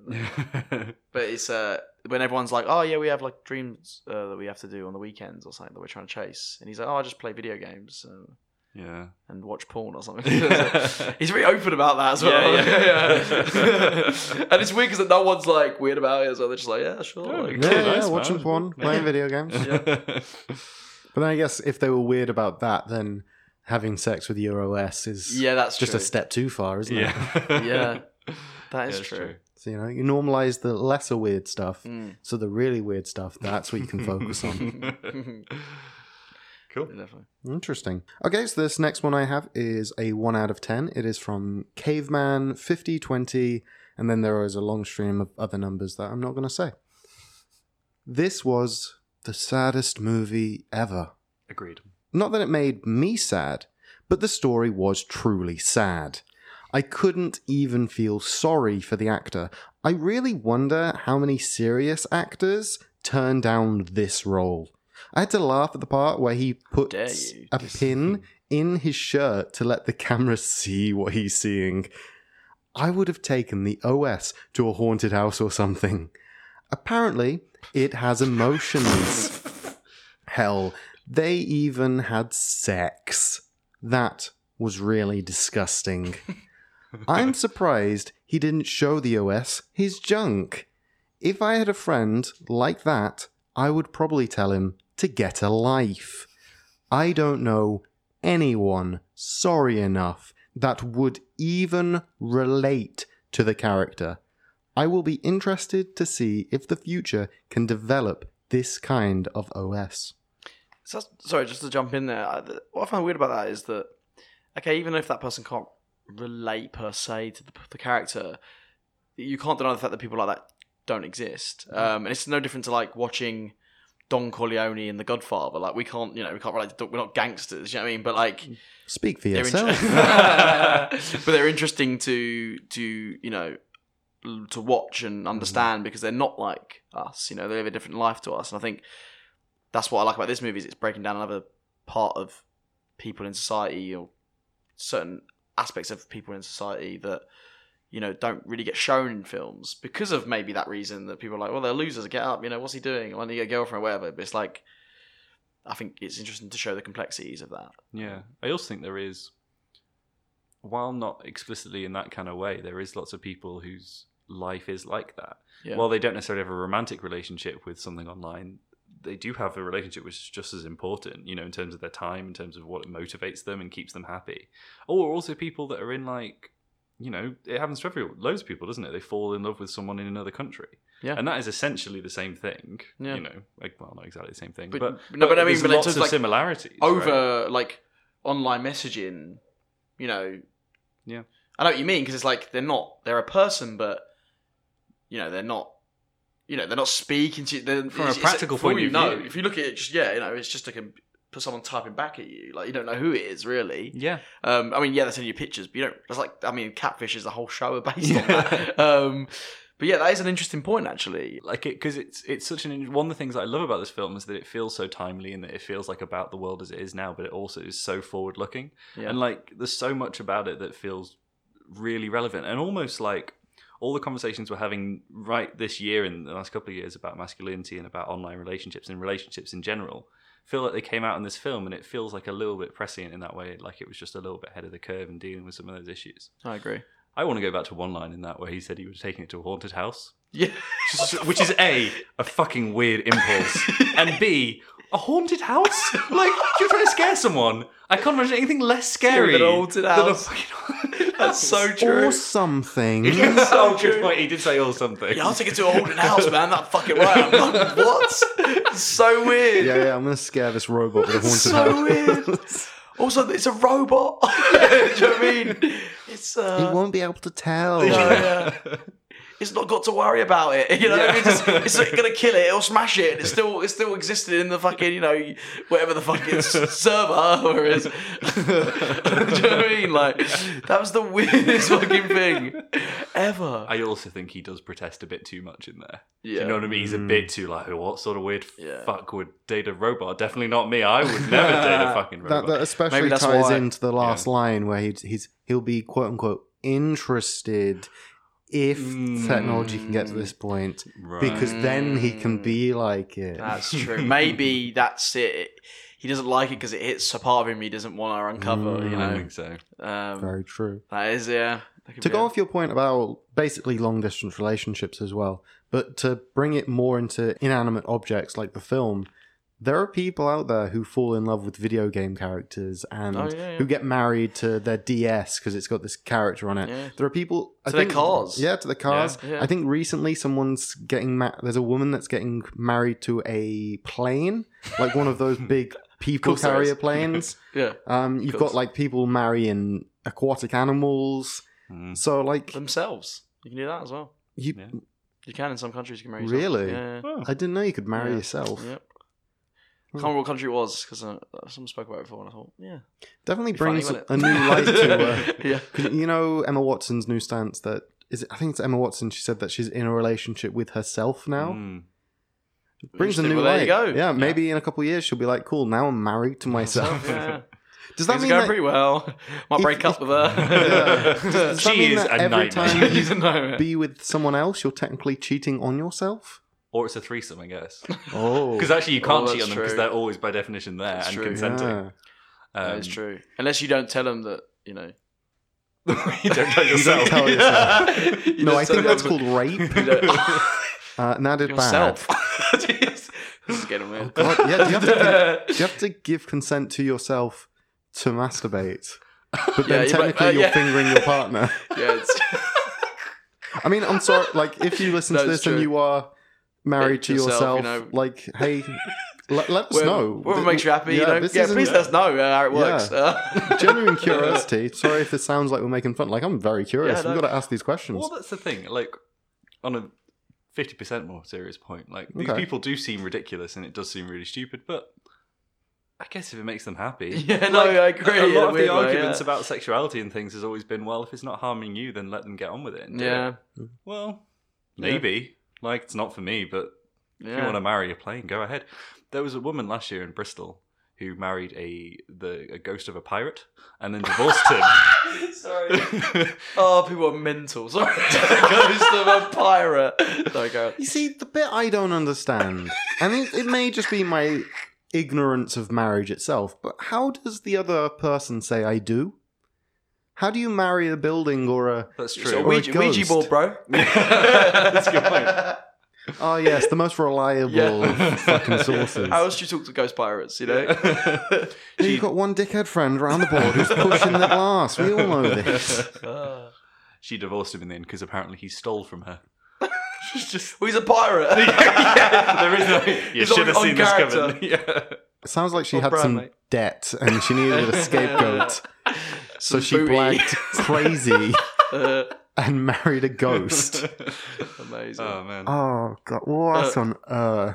But it's uh, when everyone's like, oh, yeah, we have like dreams uh, that we have to do on the weekends or something that we're trying to chase. And he's like, oh, I just play video games. So,
Yeah.
and watch porn or something. He's very open about that as well.
Yeah,
yeah. And it's weird because no one's like weird about it, so they're just like, yeah, sure.
Yeah,
Like,
Yeah,
Cool,
yeah,
nice,
watching
man.
porn,
Yeah.
playing video games. But then I guess if they were weird about that, then having sex with your O S is
yeah, that's
just
true.
a step too far, isn't it?
Yeah.
Yeah, that is
Yeah, it's
true.
So, you know, you normalize the lesser weird stuff.
Mm.
So the really weird stuff, that's what you can focus on.
Cool.
Definitely.
Interesting. Okay, so this next one I have is a one out of ten. It is from Caveman fifty twenty, and then there is a long stream of other numbers that I'm not going to say. This was the saddest movie ever.
Agreed.
Not that it made me sad, but the story was truly sad. I couldn't even feel sorry for the actor. I really wonder how many serious actors turn down this role. I had to laugh at the part where he puts
dare you?
a pin in his shirt to let the camera see what he's seeing. I would have taken the O S to a haunted house or something. Apparently, it has emotions. Hell, they even had sex. That was really disgusting. I'm surprised he didn't show the O S his junk. If I had a friend like that, I would probably tell him to get a life. I don't know anyone sorry enough that would even relate to the character. I will be interested to see if the future can develop this kind of O S.
So, sorry, just to jump in there. I- the- What I find weird about that is that, okay, even if that person can't relate per se to the, the character, you can't deny the fact that people like that don't exist. Um, and it's no different to like watching Don Corleone in The Godfather. Like we can't, you know, we can't relate to, we're not gangsters, you know what I mean? But like,
Speak for
they're
yourself.
inter- but they're interesting to to you know l- to watch and understand because they're not like us. You know, they live a different life to us, and I think that's what I like about this movie is it's breaking down another part of people in society or certain aspects of people in society that you know don't really get shown in films because of maybe that reason that people are like, well, they're losers. Get up, you know, what's he doing? Why don't you get a girlfriend or whatever? But it's like, I think it's interesting to show the complexities of that.
Yeah. I also think there is, while not explicitly in that kind of way, there is lots of people whose life is like that.
Yeah.
While they don't necessarily have a romantic relationship with something online, they do have a relationship which is just as important, you know, in terms of their time, in terms of what motivates them and keeps them happy. Or also people that are in like, you know, it happens to everyone, loads of people, doesn't it? They fall in love with someone in another country.
Yeah.
And that is essentially the same thing.
Yeah.
You know, like, well, not exactly the same thing,
But-
but,
no, but I mean,
there's
but in
lots
terms
of
of, like,
similarities. right?
over like online messaging, you know.
Yeah.
I know what you mean because it's like they're not they're a person, but you know they're not. You know they're not speaking to you. They're,
From a
it's-
practical
it's, for
point
you
of
know,
view.
if you look at it, just yeah, you know, it's just like a for someone typing back at you. Like you don't know who it is really.
Yeah.
Um, I mean, yeah, they're sending you pictures, but you don't. It's like I mean, Catfish is a whole show based on that. Um, but yeah, that is an interesting point actually.
Like it because it's it's such an one of the things that I love about this film is that it feels so timely and that it feels like about the world as it is now, but it also is so forward looking.
Yeah.
And like there's so much about it that feels really relevant and almost like all the conversations we're having right this year and the last couple of years about masculinity and about online relationships and relationships in general feel like they came out in this film, and it feels like a little bit prescient in that way, like it was just a little bit ahead of the curve in dealing with some of those issues.
I agree.
I want to go back to one line in that where he said he was taking it to a haunted house.
Yeah.
Which is A, a fucking weird impulse, and B, a haunted house? Like, you're trying to scare someone. I can't imagine anything less scary
Than a haunted
than a
house.
fucking haunted
That's
house.
so true.
Or something.
Oh, good point. He did say all something.
Yeah, I'll take it to a haunted house, man. That fucking right. I'm like, what? It's so weird.
Yeah, yeah, I'm going to scare this robot with a haunted
so
house.
weird. Also, it's a robot. Do you know what I mean? It's uh,
He won't be able to tell.
no, yeah. It's not got to worry about it. You know,
Yeah.
it's, just, it's not gonna kill it. It'll smash it. And it's still, it's still existed in the fucking, you know, whatever the fucking s- server or is. Do you know what I mean? Like, that was the weirdest fucking thing ever.
I also think he does protest a bit too much in there. Do
Yeah.
you know what I mean? He's a bit too like, what sort of weird
Yeah.
fuck would date a robot? Definitely not me. I would never date a fucking
That,
robot.
that especially
Maybe that's
ties
why-
into the last
Yeah.
line where he's, he's he'll be quote unquote interested if
Mm.
technology can get to this point,
Right.
because then he can be like it.
That's true. Maybe that's it. he doesn't like it because it hits a part of him he doesn't want to uncover.
Mm.
You
I don't
know,
think so.
um,
Very true.
that is yeah. that could
To
be
go
a-
off your point about basically long distance relationships as well, but to bring it more into inanimate objects like the film, there are people out there who fall in love with video game characters and
Oh, yeah, yeah.
who get married to their D S because it's got this character on it.
Yeah.
There are people I
To their
think,
cars.
Yeah, to the cars.
Yeah, yeah.
I think recently someone's getting ma- there's a woman that's getting married to a plane, like one of those big people
course there
carrier
is.
planes.
yeah
Um, you've
course.
got like people marrying aquatic animals.
Mm.
So like
themselves. You can do that as well.
you,
Yeah.
You can in some countries. You can marry yourself.
Really?
Yeah.
Oh.
I didn't know you could marry
Yeah.
yourself.
Yep. Can't remember what country it was because uh, someone spoke about it before, and I thought, yeah,
Definitely
Be funny,
brings
wouldn't
a
it?
new light to. Uh,
yeah.
'cause you know Emma Watson's new stance that is. It, I think it's Emma Watson. She said that she's in a relationship with herself now.
Mm.
It brings a
Interesting.
new
Well, there
light.
you go.
Yeah, maybe in a couple of years she'll be like, "Cool, now I'm married to myself."
yeah.
Does that
Things
mean
are going
that?
pretty well. Might
If-
break up with her.
Yeah. Does that
She
mean
is
that
a
every
nightmare.
time
She's a nightmare.
you be with someone else, you're technically cheating on yourself?
Or it's a threesome, I guess.
Oh,
Because actually, you can't
Oh,
cheat
that's
on them because
true.
they're always by definition there
That's
and
true.
consenting.
yeah.
That
Um,
is true. Unless you don't tell them that, you know.
you don't tell
You
yourself.
don't tell yourself.
You
No,
don't
I
tell
think that's
them
called rape.
you don't-
Uh, and that is
yourself.
bad.
Jeez. This is getting weird.
God, yeah, do you, have to, do you have to give consent to yourself to masturbate? But then
Yeah, you might-
technically
uh,
you're
yeah.
fingering your partner.
Yeah, it's,
I mean, I'm sorry. Like, if you listen
No,
to
it's
this and
true.
you are married to
Yourself,
yourself,
you know.
like, hey, let, let us
whatever,
know.
whatever makes you happy, you know.
this
Yeah,
isn't-
please let us know uh, how it works.
Yeah.
Uh,
Genuine curiosity. Sorry if it sounds like we're making fun. Like, I'm very curious.
Yeah, no.
We've got to ask these questions.
Well, that's the thing. Like, on a fifty percent more serious point, like, these
Okay.
people do seem ridiculous and it does seem really stupid, but I guess if it makes them happy.
Yeah, no, I agree,
A
in a
lot of the
weird way,
arguments
yeah.
about sexuality and things has always been, well, if it's not harming you, then let them get on with it. and do
yeah.
it. Well, maybe. Like, it's not for me, but if you
Yeah.
want to marry a plane, go ahead. There was a woman last year in Bristol who married a the a ghost of a pirate and then divorced him.
Sorry. Oh, people are mental. Sorry. Ghost of a pirate. Sorry, go on.
You see, the bit I don't understand, and it, it may just be my ignorance of marriage itself, but how does the other person say I do? How do you marry a building or a...
That's
It's a
true.
Or a
Ouija, Ouija
ghost.
board, bro.
That's a good point.
Oh, yes, the most reliable
Yeah.
of fucking sources.
How else do you talk to ghost pirates, you know?
Yeah, you've got one dickhead friend around the board who's pushing the glass. We all know this.
Ah.
She divorced him in the end because apparently he stole from her. She's just
Well, he's a pirate.
yeah, there is no. You
He's
should have
on
seen this
character.
coming. Yeah.
It sounds like she
Well,
had
Brian,
some
mate.
debt and she needed a scapegoat. So
Some
she
booty.
blagged crazy
Uh,
and married a ghost.
amazing.
Oh man.
Oh, God. What
Uh,
on earth?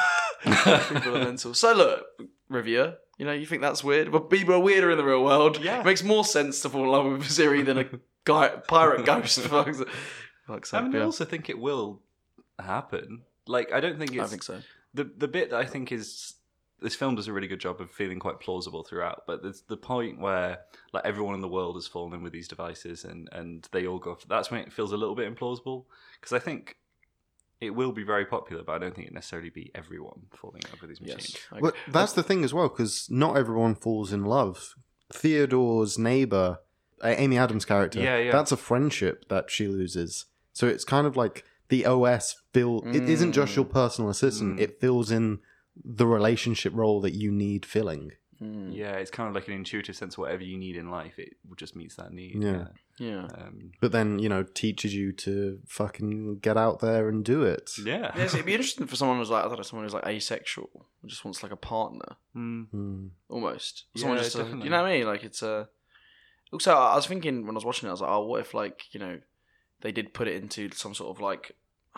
People are mental. So look, reviewer, you know, you think that's weird? But people are weirder in the real world.
Yeah.
It makes more sense to fall in love with Siri than a guy, pirate ghost. Fuck's fuck's
I
sake,
mean, I
yeah.
also think it will happen. Like, I don't think it's
I think so.
the the bit that I think is this film does a really good job of feeling quite plausible throughout. But there's the point where like everyone in the world has fallen in with these devices and and they all go. For, that's when it feels a little bit implausible because I think it will be very popular, but I don't think it necessarily be everyone falling in love with these machines.
Yes. I
Well,
agree.
that's the thing as well, because not everyone falls in love. Theodore's neighbor, uh, Amy Adams' character,
Yeah, yeah.
that's a friendship that she loses. So it's kind of like the O S fill. It isn't just your personal assistant;
Mm.
it fills in the relationship role that you need filling.
Mm.
Yeah, it's kind of like an intuitive sense of whatever you need in life, it just meets that need.
Yeah.
Yeah.
Um,
But then, you know, teaches you to fucking get out there and do it.
yeah.
Yes, it'd be interesting for someone who's like I don't know, someone who's like asexual, who just wants like a partner,
Mm.
Hmm.
almost.
Yeah,
Someone just, to,
definitely.
you know what I mean? Like it's a. Also, I was thinking when I was watching it, I was like, oh, what if like you know, they did put it into some sort of like,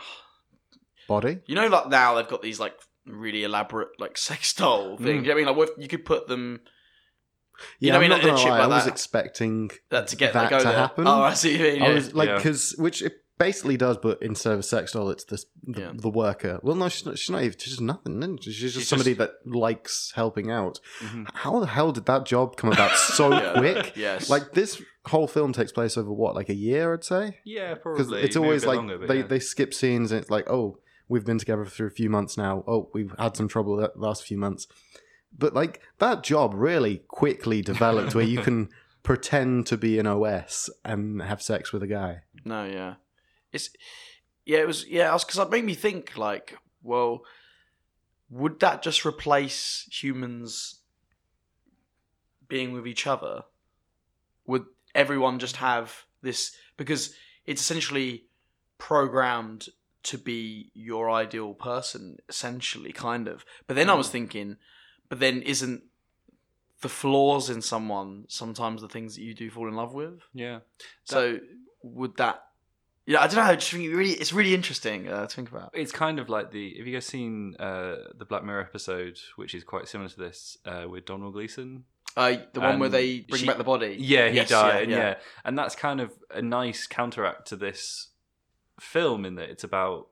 Body?
you know, like now they've got these like really elaborate like sex doll things.
Mm.
You know what I mean? Like, what if you could put them
Yeah,
know what I
I'm
mean?
not
In a
gonna
chip
lie,
like
I was
that.
expecting
that to get
that
that go
to
there.
happen.
Oh, I see. What you mean,
I
yeah.
was like,
Yeah.
because which it basically does, but instead of a sex doll, it's this the,
Yeah.
the worker. Well, no, she's not. She's not even. She's just nothing. Isn't she? She's just
She's
somebody
just-
that likes helping out.
Mhm.
How the hell did that job come about so
Yeah.
quick?
Yes.
Like this whole film takes place over what, like a year, I'd say,
Yeah,
because
probably.
it's
Maybe a
always
bit
like
longer, but
they
yeah.
they skip scenes and it's like, oh, we've been together for a few months now. Oh, we've had some trouble the last few months. But like that job really quickly developed where you can pretend to be an O S and have sex with a guy.
No, yeah, it's yeah, it was yeah, because it made me think like, well, would that just replace humans being with each other? Would everyone just have this, because it's essentially programmed to be your ideal person, essentially, kind of. But then I was thinking, but then isn't the flaws in someone sometimes the things that you do fall in love with?
Yeah.
So would that? Yeah, I don't know. I just think it really, it's really interesting uh, to think about.
It's kind of like the. Have you guys seen uh, the Black Mirror episode, which is quite similar to this, uh, with Donald Gleason?
Uh, the one
Um,
where they bring
she-
back the body.
Yeah, he
Yes,
died.
yeah,
Yeah,
yeah.
and that's kind of a nice counteract to this film in that it's about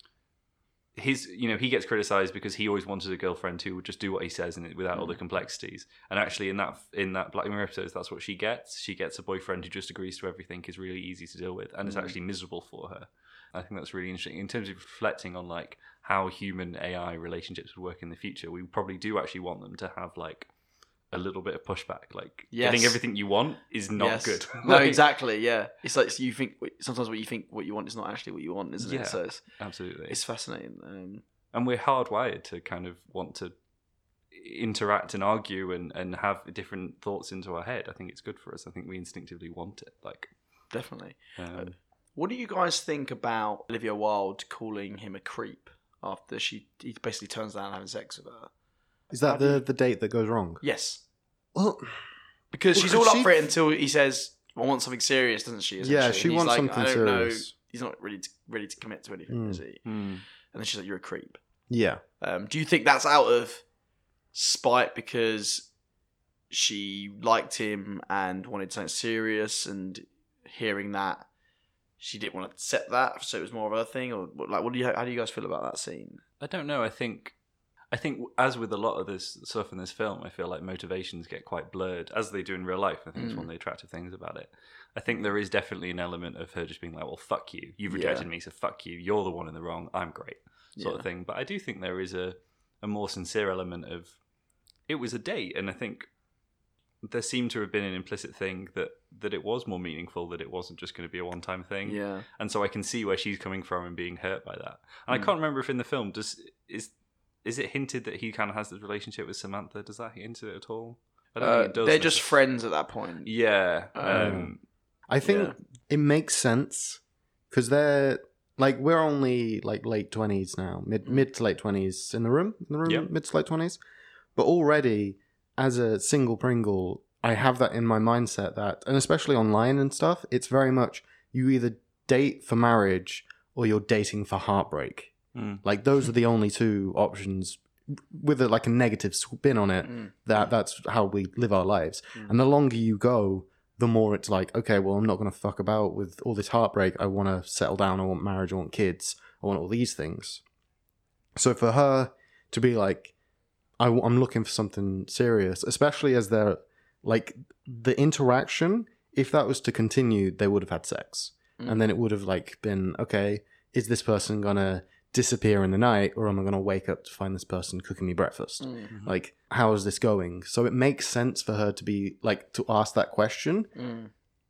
his. You know, he gets criticized because he always wanted a girlfriend who would just do what he says and without all the complexities. And actually, in that in that Black Mirror episode, that's what she gets. She gets a boyfriend who just agrees to everything, is really easy to deal with, and it's actually miserable for her. I think that's really interesting in terms of reflecting on like how human A I relationships would work in the future. We probably do actually want them to have like a little bit of pushback. Like
Yes.
getting everything you want is not
Yes.
good.
No,
Like,
exactly. Yeah, it's like you think sometimes what you think what you want is not actually what you want, isn't
Yeah.
it? So it's,
Absolutely.
it's fascinating. Um,
And we're hardwired to kind of want to interact and argue and, and have different thoughts into our head. I think it's good for us. I think we instinctively want it. Like,
definitely.
um,
What do you guys think about Olivia Wilde calling him a creep after she he basically turns down having sex with her?
Is
How
that
do
the,
you-
the date that goes wrong?
Yes,
Well,
because
Well,
she's
could
all up
she-
for it until he says, "I want something serious," doesn't she?
Yeah,
essentially?
she
And he's
wants
like,
something
I don't
serious.
Know. He's not ready to ready to commit to anything,
Mm.
is he?
hmm.
And then she's like, "You're a creep."
yeah.
Um, do you think that's out of spite because she liked him and wanted something serious, and hearing that she didn't want to accept that, so it was more of a thing, or what- like, what do you how do you guys feel about that scene?
I don't know. I think, I think as with a lot of this stuff in this film, I feel like motivations get quite blurred, as they do in real life. I think it's
Mm.
one of the attractive things about it. I think there is definitely an element of her just being like, well, fuck you. You've rejected
Yeah.
me, so fuck you. You're the one in the wrong. I'm great. Sort
Yeah.
of thing. But I do think there is a, a more sincere element of, it was a date. And I think there seemed to have been an implicit thing that, that it was more meaningful, that it wasn't just going to be a one-time thing.
Yeah.
And so I can see where she's coming from and being hurt by that. And
Mm.
I can't remember if in the film, does is is it hinted that he kind of has this relationship with Samantha? Does that hint it at all? I don't
Uh,
think it does.
they're just
necessarily.
friends at that point.
Yeah.
Um,
Um,
I think
Yeah.
it makes sense because they're like we're only like late twenties now, mid mid to late twenties in the room, in the room,
Yep.
mid to late twenties. But already, as a single Pringle, I have that in my mindset that, and especially online and stuff, it's very much you either date for marriage or you're dating for heartbreak.
Mm.
Like those are the only two options with a, like a negative spin on it.
Mm.
That that's how we live our lives.
Mm.
And the longer you go, the more it's like, okay, well, I'm not going to fuck about with all this heartbreak. I want to settle down. I want marriage. I want kids. I want all these things. So for her to be like, I, am looking for something serious, especially as they're like the interaction, if that was to continue, they would have had sex.
Mm.
And then it would have like been, okay, is this person going to disappear in the night or am I going to wake up to find this person cooking me breakfast?
Mm.
Like, how is this going? So it makes sense for her to be like to ask that question,
Mm.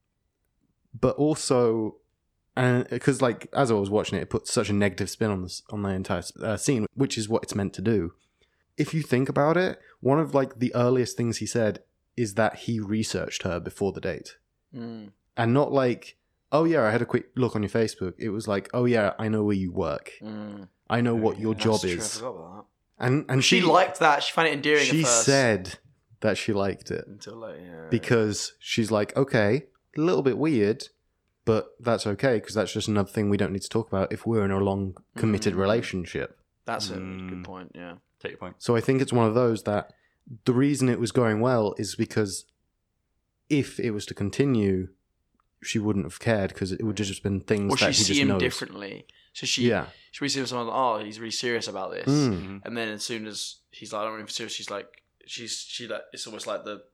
but also, and because like as I was watching it, it put such a negative spin on this on the entire uh, scene, which is what it's meant to do. If you think about it, one of like the earliest things he said is that he researched her before the date,
Mm.
and not like, oh yeah, I had a quick look on your Facebook. It was like, oh yeah, I know where you work.
Mm.
I know what your
That's
job
true, I
is.
forgot about
And and
that. She,
she
liked that. She found it endearing
She
at first.
said that she liked it.
Until like, yeah.
Because she's like, okay, a little bit weird, but that's okay because that's just another thing we don't need to talk about if we're in a long committed
Mm.
relationship.
That's a
Mm.
good point, yeah.
take your point.
So I think it's one of those that the reason it was going well is because if it was to continue, she wouldn't have cared because it would have just been things
Or
that
she
he
see
just
him
knows.
differently. So she,
Yeah.
she really sees someone like, oh, he's really serious about this.
Mm.
Mhm.
And then as soon as he's like, I don't really serious, she's like, she's, she like, it's almost like the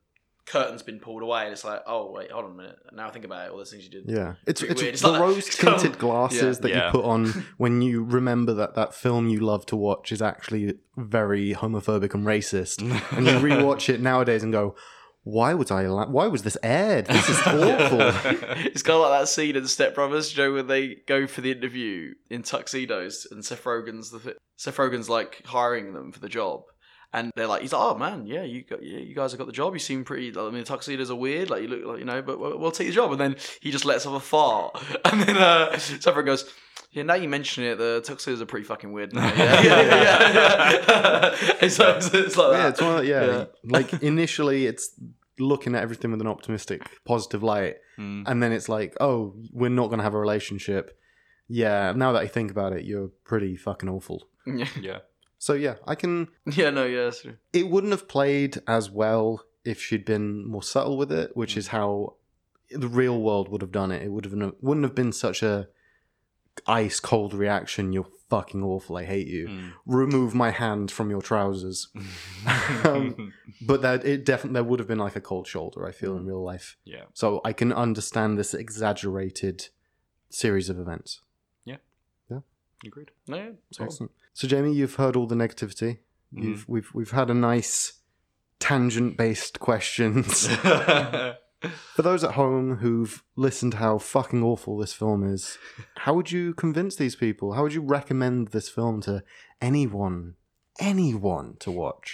curtain's been pulled away, and it's like, oh wait, hold on a minute. Now I think about it, all those things you did.
Yeah, it's
Pretty
it's,
weird. It's
the
like-
rose tinted glasses
Yeah.
that
Yeah.
you put on when you remember that that film you love to watch is actually very homophobic and racist, and you rewatch it nowadays and go, "Why was I? La- why was this aired? This is awful."
It's kind of like that scene in Step Brothers, you know, when they go for the interview in tuxedos, and Seth Rogen's the Seth Rogen's like hiring them for the job, and they're like, he's like, "Oh man, yeah, you got, yeah, you guys have got the job. You seem pretty. I mean, the tuxedos are weird. Like you look like, you know, but we'll, we'll take the job." And then he just lets off a fart, and then uh, Seth Rogen goes, "Yeah, now you mention it, the tuxedos are pretty fucking weird." Now. Yeah, yeah, yeah. yeah. it's, like, it's like that.
Yeah, it's one of, yeah,
Yeah.
like initially it's looking at everything with an optimistic, positive light,
Mm.
and then it's like, oh, we're not going to have a relationship. Yeah, now that I think about it, you're pretty fucking awful.
Yeah.
Yeah.
So yeah, I can.
Yeah, no, yeah, that's true.
It wouldn't have played as well if she'd been more subtle with it, which is how the real world would have done it. It would have been, wouldn't have been such a ice cold reaction. You're fucking awful. I hate you.
Mm.
Remove my hand from your trousers. um, but that it definitely there would have been like a cold shoulder. I feel in real life.
Yeah.
So I can understand this exaggerated series of events.
Agreed.
No, yeah, it's all.
Excellent. So Jamie, you've heard all the negativity. You've we've we've had a nice tangent based questions. For those at home who've listened to how fucking awful this film is, how would you convince these people? How would you recommend this film to anyone, anyone to watch?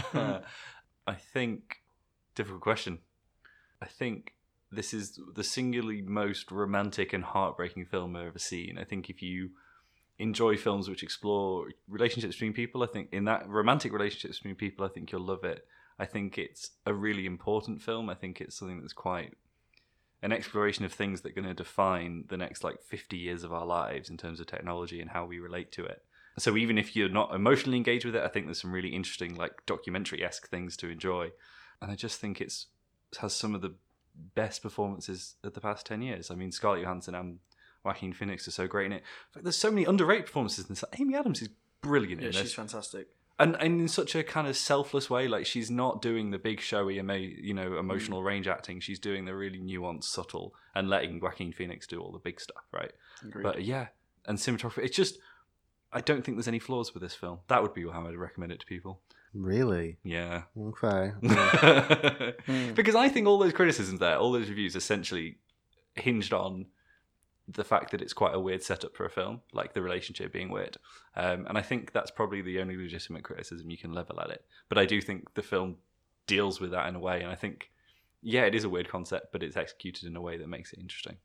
I think difficult question. I think this is the singularly most romantic and heartbreaking film I've ever seen. I think if you enjoy films which explore relationships between people, I think in that romantic relationships between people, I think you'll love it. I think it's a really important film. I think it's something that's quite an exploration of things that are going to define the next like fifty years of our lives in terms of technology and how we relate to it. So even if you're not emotionally engaged with it, I think there's some really interesting like documentary-esque things to enjoy. And I just think it's has some of the best performances of the past ten years. I mean, Scarlett Johansson and Joaquin Phoenix are so great in it. In fact, there's so many underrated performances in this. Amy Adams is brilliant
Yeah,
in
she's
this.
fantastic.
And, and in such a kind of selfless way, like she's not doing the big showy, ama- you know, emotional
Mm.
range acting. She's doing the really nuanced, subtle, and letting Joaquin Phoenix do all the big stuff, right?
Agreed.
But yeah, and cinematography. It's just, I don't think there's any flaws with this film. That would be how I'd recommend it to people.
Really?
Yeah.
Okay.
Mm.
Because I think all those criticisms there, all those reviews, essentially hinged on the fact that it's quite a weird setup for a film, like the relationship being weird. Um, and I think that's probably the only legitimate criticism you can level at it. But I do think the film deals with that in a way, and I think, yeah, it is a weird concept, but it's executed in a way that makes it interesting.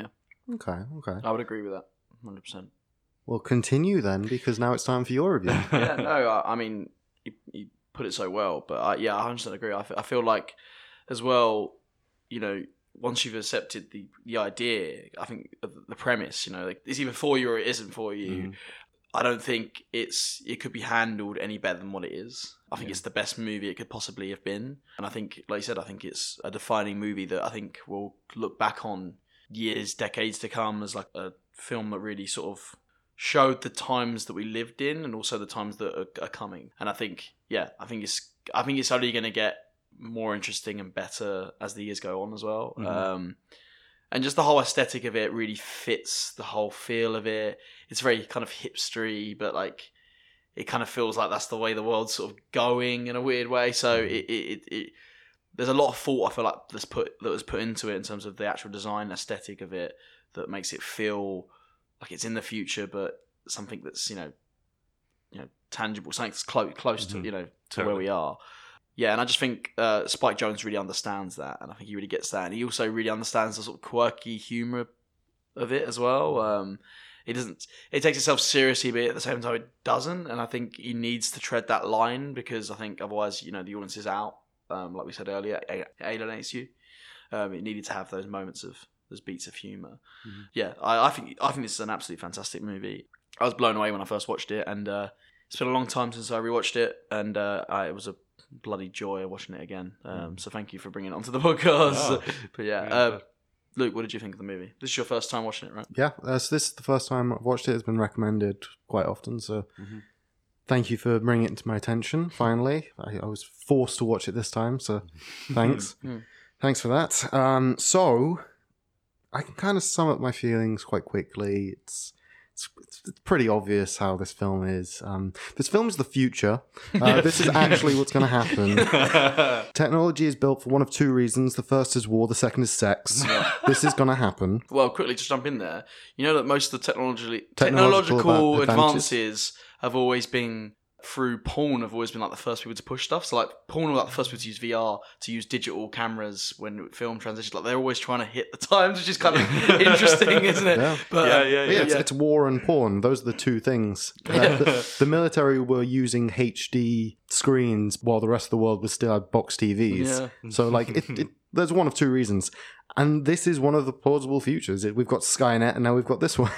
Okay. Okay.
I would agree with that, one hundred percent.
Well, continue then, because now it's time for your review.
Yeah, no, I, I mean, you, you put it so well, but I, yeah, I one hundred percent agree. I, f- I feel like, as well, you know, once you've accepted the, the idea, I think of the premise, you know, like, it's either for you or it isn't for you.
Mhm.
I don't think it's it could be handled any better than what it is. I think
Yeah.
it's the best movie it could possibly have been, and I think, like you said, I think it's a defining movie that I think we'll look back on years, decades to come as like a film that really sort of showed the times that we lived in and also the times that are, are coming. And I think, yeah, I think it's I think it's only going to get more interesting and better as the years go on as well.
Mhm.
Um, and just the whole aesthetic of it really fits the whole feel of it. It's very kind of hipstery, but like it kind of feels like that's the way the world's sort of going in a weird way. So it, it, it, it there's a lot of thought I feel like that's put that was put into it in terms of the actual design aesthetic of it that makes it feel like it's in the future, but something that's you know, you know, tangible, something that's close close to
Mhm.
you know to
Totally.
where we are. Yeah, and I just think uh, Spike Jonze really understands that, and I think he really gets that, and he also really understands the sort of quirky humor of it as well. Um, it doesn't. It takes itself seriously, but at the same time, it doesn't. And I think he needs to tread that line because I think otherwise, you know, the audience is out. Um, like we said earlier, it alienates you. Um, it needed to have those moments of those beats of humor.
Mhm.
Yeah, I, I think I think this is an absolutely fantastic movie. I was blown away when I first watched it, and uh, it's been a long time since I rewatched it, and uh, I, it was a bloody joy watching it again. Um, so thank you for bringing it onto the podcast.
Oh,
but yeah,
yeah,
uh,
but-
Luke, what did you think of the movie? This is your first time watching it, right?
Yeah, uh, so this is the first time I've watched it. It's been recommended quite often, so
Mhm.
thank you for bringing it to my attention, finally. I, I was forced to watch it this time, so thanks. Thanks for that. Um, so, I can kind of sum up my feelings quite quickly. It's It's, it's pretty obvious how this film is. Um, this film is the future. Uh, this is actually what's going to happen. Technology is built for one of two reasons. The first is war. The second is sex. This is going to happen.
Well, quickly, just jump in there. You know that most of the technology,
Technological
technological
adva- advances.
advances have always been through porn. Have always been like the first people to push stuff. So like porn were like the first people to use V R, to use digital cameras when film transitions. Like they're always trying to hit the times, which is kind of interesting, isn't it?
Yeah.
But,
Yeah,
um,
yeah,
But yeah, it's, it's war and porn. Those are the two things. Uh, the, the military were using H D screens while the rest of the world was still had box T Vs.
Yeah.
So, like, it, it, there's one of two reasons. And this is one of the plausible futures. It, we've got Skynet, and now we've got this one.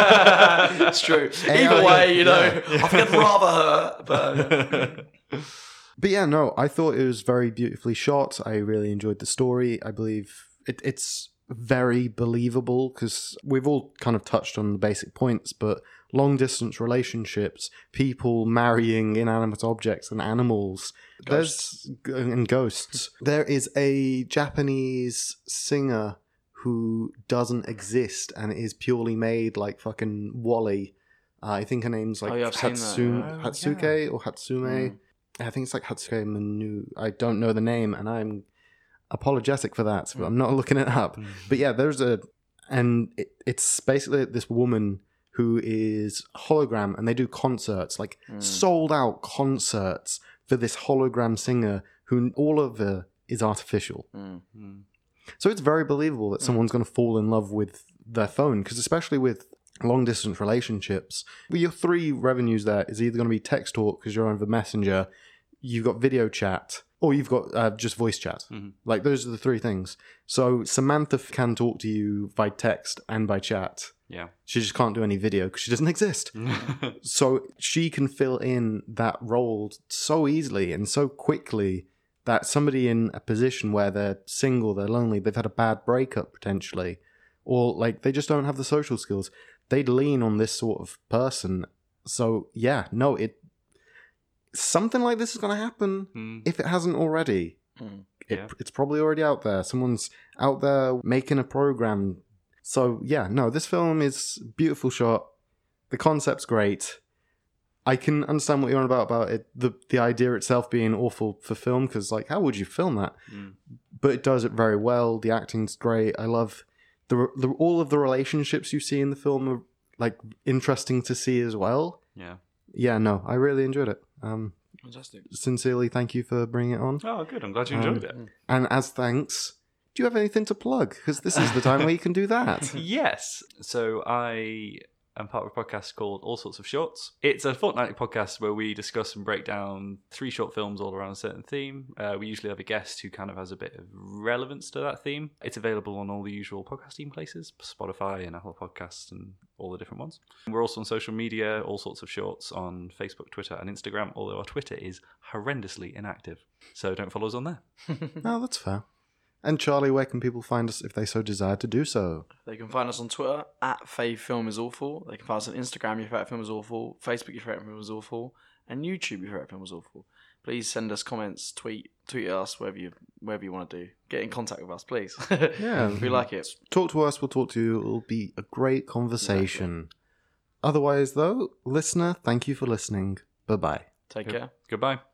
It's true.
A I,
Either way, you know,
yeah.
I think I'd rather her. But
But yeah, no, I thought it was very beautifully shot. I really enjoyed the story. I believe it, it's very believable because we've all kind of touched on the basic points, but long distance relationships, people marrying inanimate objects and animals,
Ghosts.
there's and ghosts. There is a Japanese singer who doesn't exist and is purely made like fucking Wall-E. Uh, I think her name's like
Oh, yeah, I've seen that.
Hatsu-
Oh,
Hatsuke or Hatsume.
Mm.
I think it's like Hatsuke Manu. I don't know the name, and I'm apologetic for that, but I'm not looking it up. But yeah, there's a, and it, it's basically this woman who is hologram, and they do concerts, like sold out concerts for this hologram singer who all of her is artificial.
Mm.
So it's very believable that someone's going to fall in love with their phone, because especially with long distance relationships, well, your three revenues there is either going to be text talk because you're on the messenger, you've got video chat, or you've got uh, just voice chat.
Mhm.
Like those are the three things. So Samantha can talk to you by text and by chat.
Yeah.
She just can't do any video because she doesn't exist. So she can fill in that role so easily and so quickly that somebody in a position where they're single, they're lonely, they've had a bad breakup potentially, or like they just don't have the social skills, they'd lean on this sort of person. So yeah, no, it something like this is going to happen
Mm.
if it hasn't already.
Mm.
It,
Yeah.
It's probably already out there. Someone's out there making a program. So yeah, no, this film is beautiful shot. The concept's great. I can understand what you're on about about it. The the idea itself being awful for film, because like, how would you film that?
Mm.
But it does it very well. The acting's great. I love the, the all of the relationships you see in the film are like interesting to see as well.
Yeah.
Yeah, no, I really enjoyed it. Um,
Fantastic.
sincerely, thank you for bringing it on.
Oh, good. I'm glad you
Um,
enjoyed it.
And as thanks, do you have anything to plug? Because this is the time where you can do that.
Yes. So I am part of a podcast called All Sorts of Shorts. It's a fortnightly podcast where we discuss and break down three short films all around a certain theme. Uh, we usually have a guest who kind of has a bit of relevance to that theme. It's available on all the usual podcasting places, Spotify and Apple Podcasts and all the different ones. We're also on social media, All Sorts of Shorts on Facebook, Twitter and Instagram, although our Twitter is horrendously inactive. So don't follow us on there.
Oh, that's fair. And Charlie, where can people find us if they so desire to do so?
They can find us on Twitter at Fave Film is Awful. They can find us on Instagram, Your Favorite Film is Awful. Facebook, Your Favorite Film is Awful. And YouTube, Your Favorite Film is Awful. Please send us comments, tweet, tweet us, wherever you wherever you want to do. Get in contact with us, please.
Yeah.
we like it.
Talk to us, we'll talk to you. It'll be a great conversation. Otherwise, though, listener, thank you for listening. Bye-bye.
Take care.
Goodbye.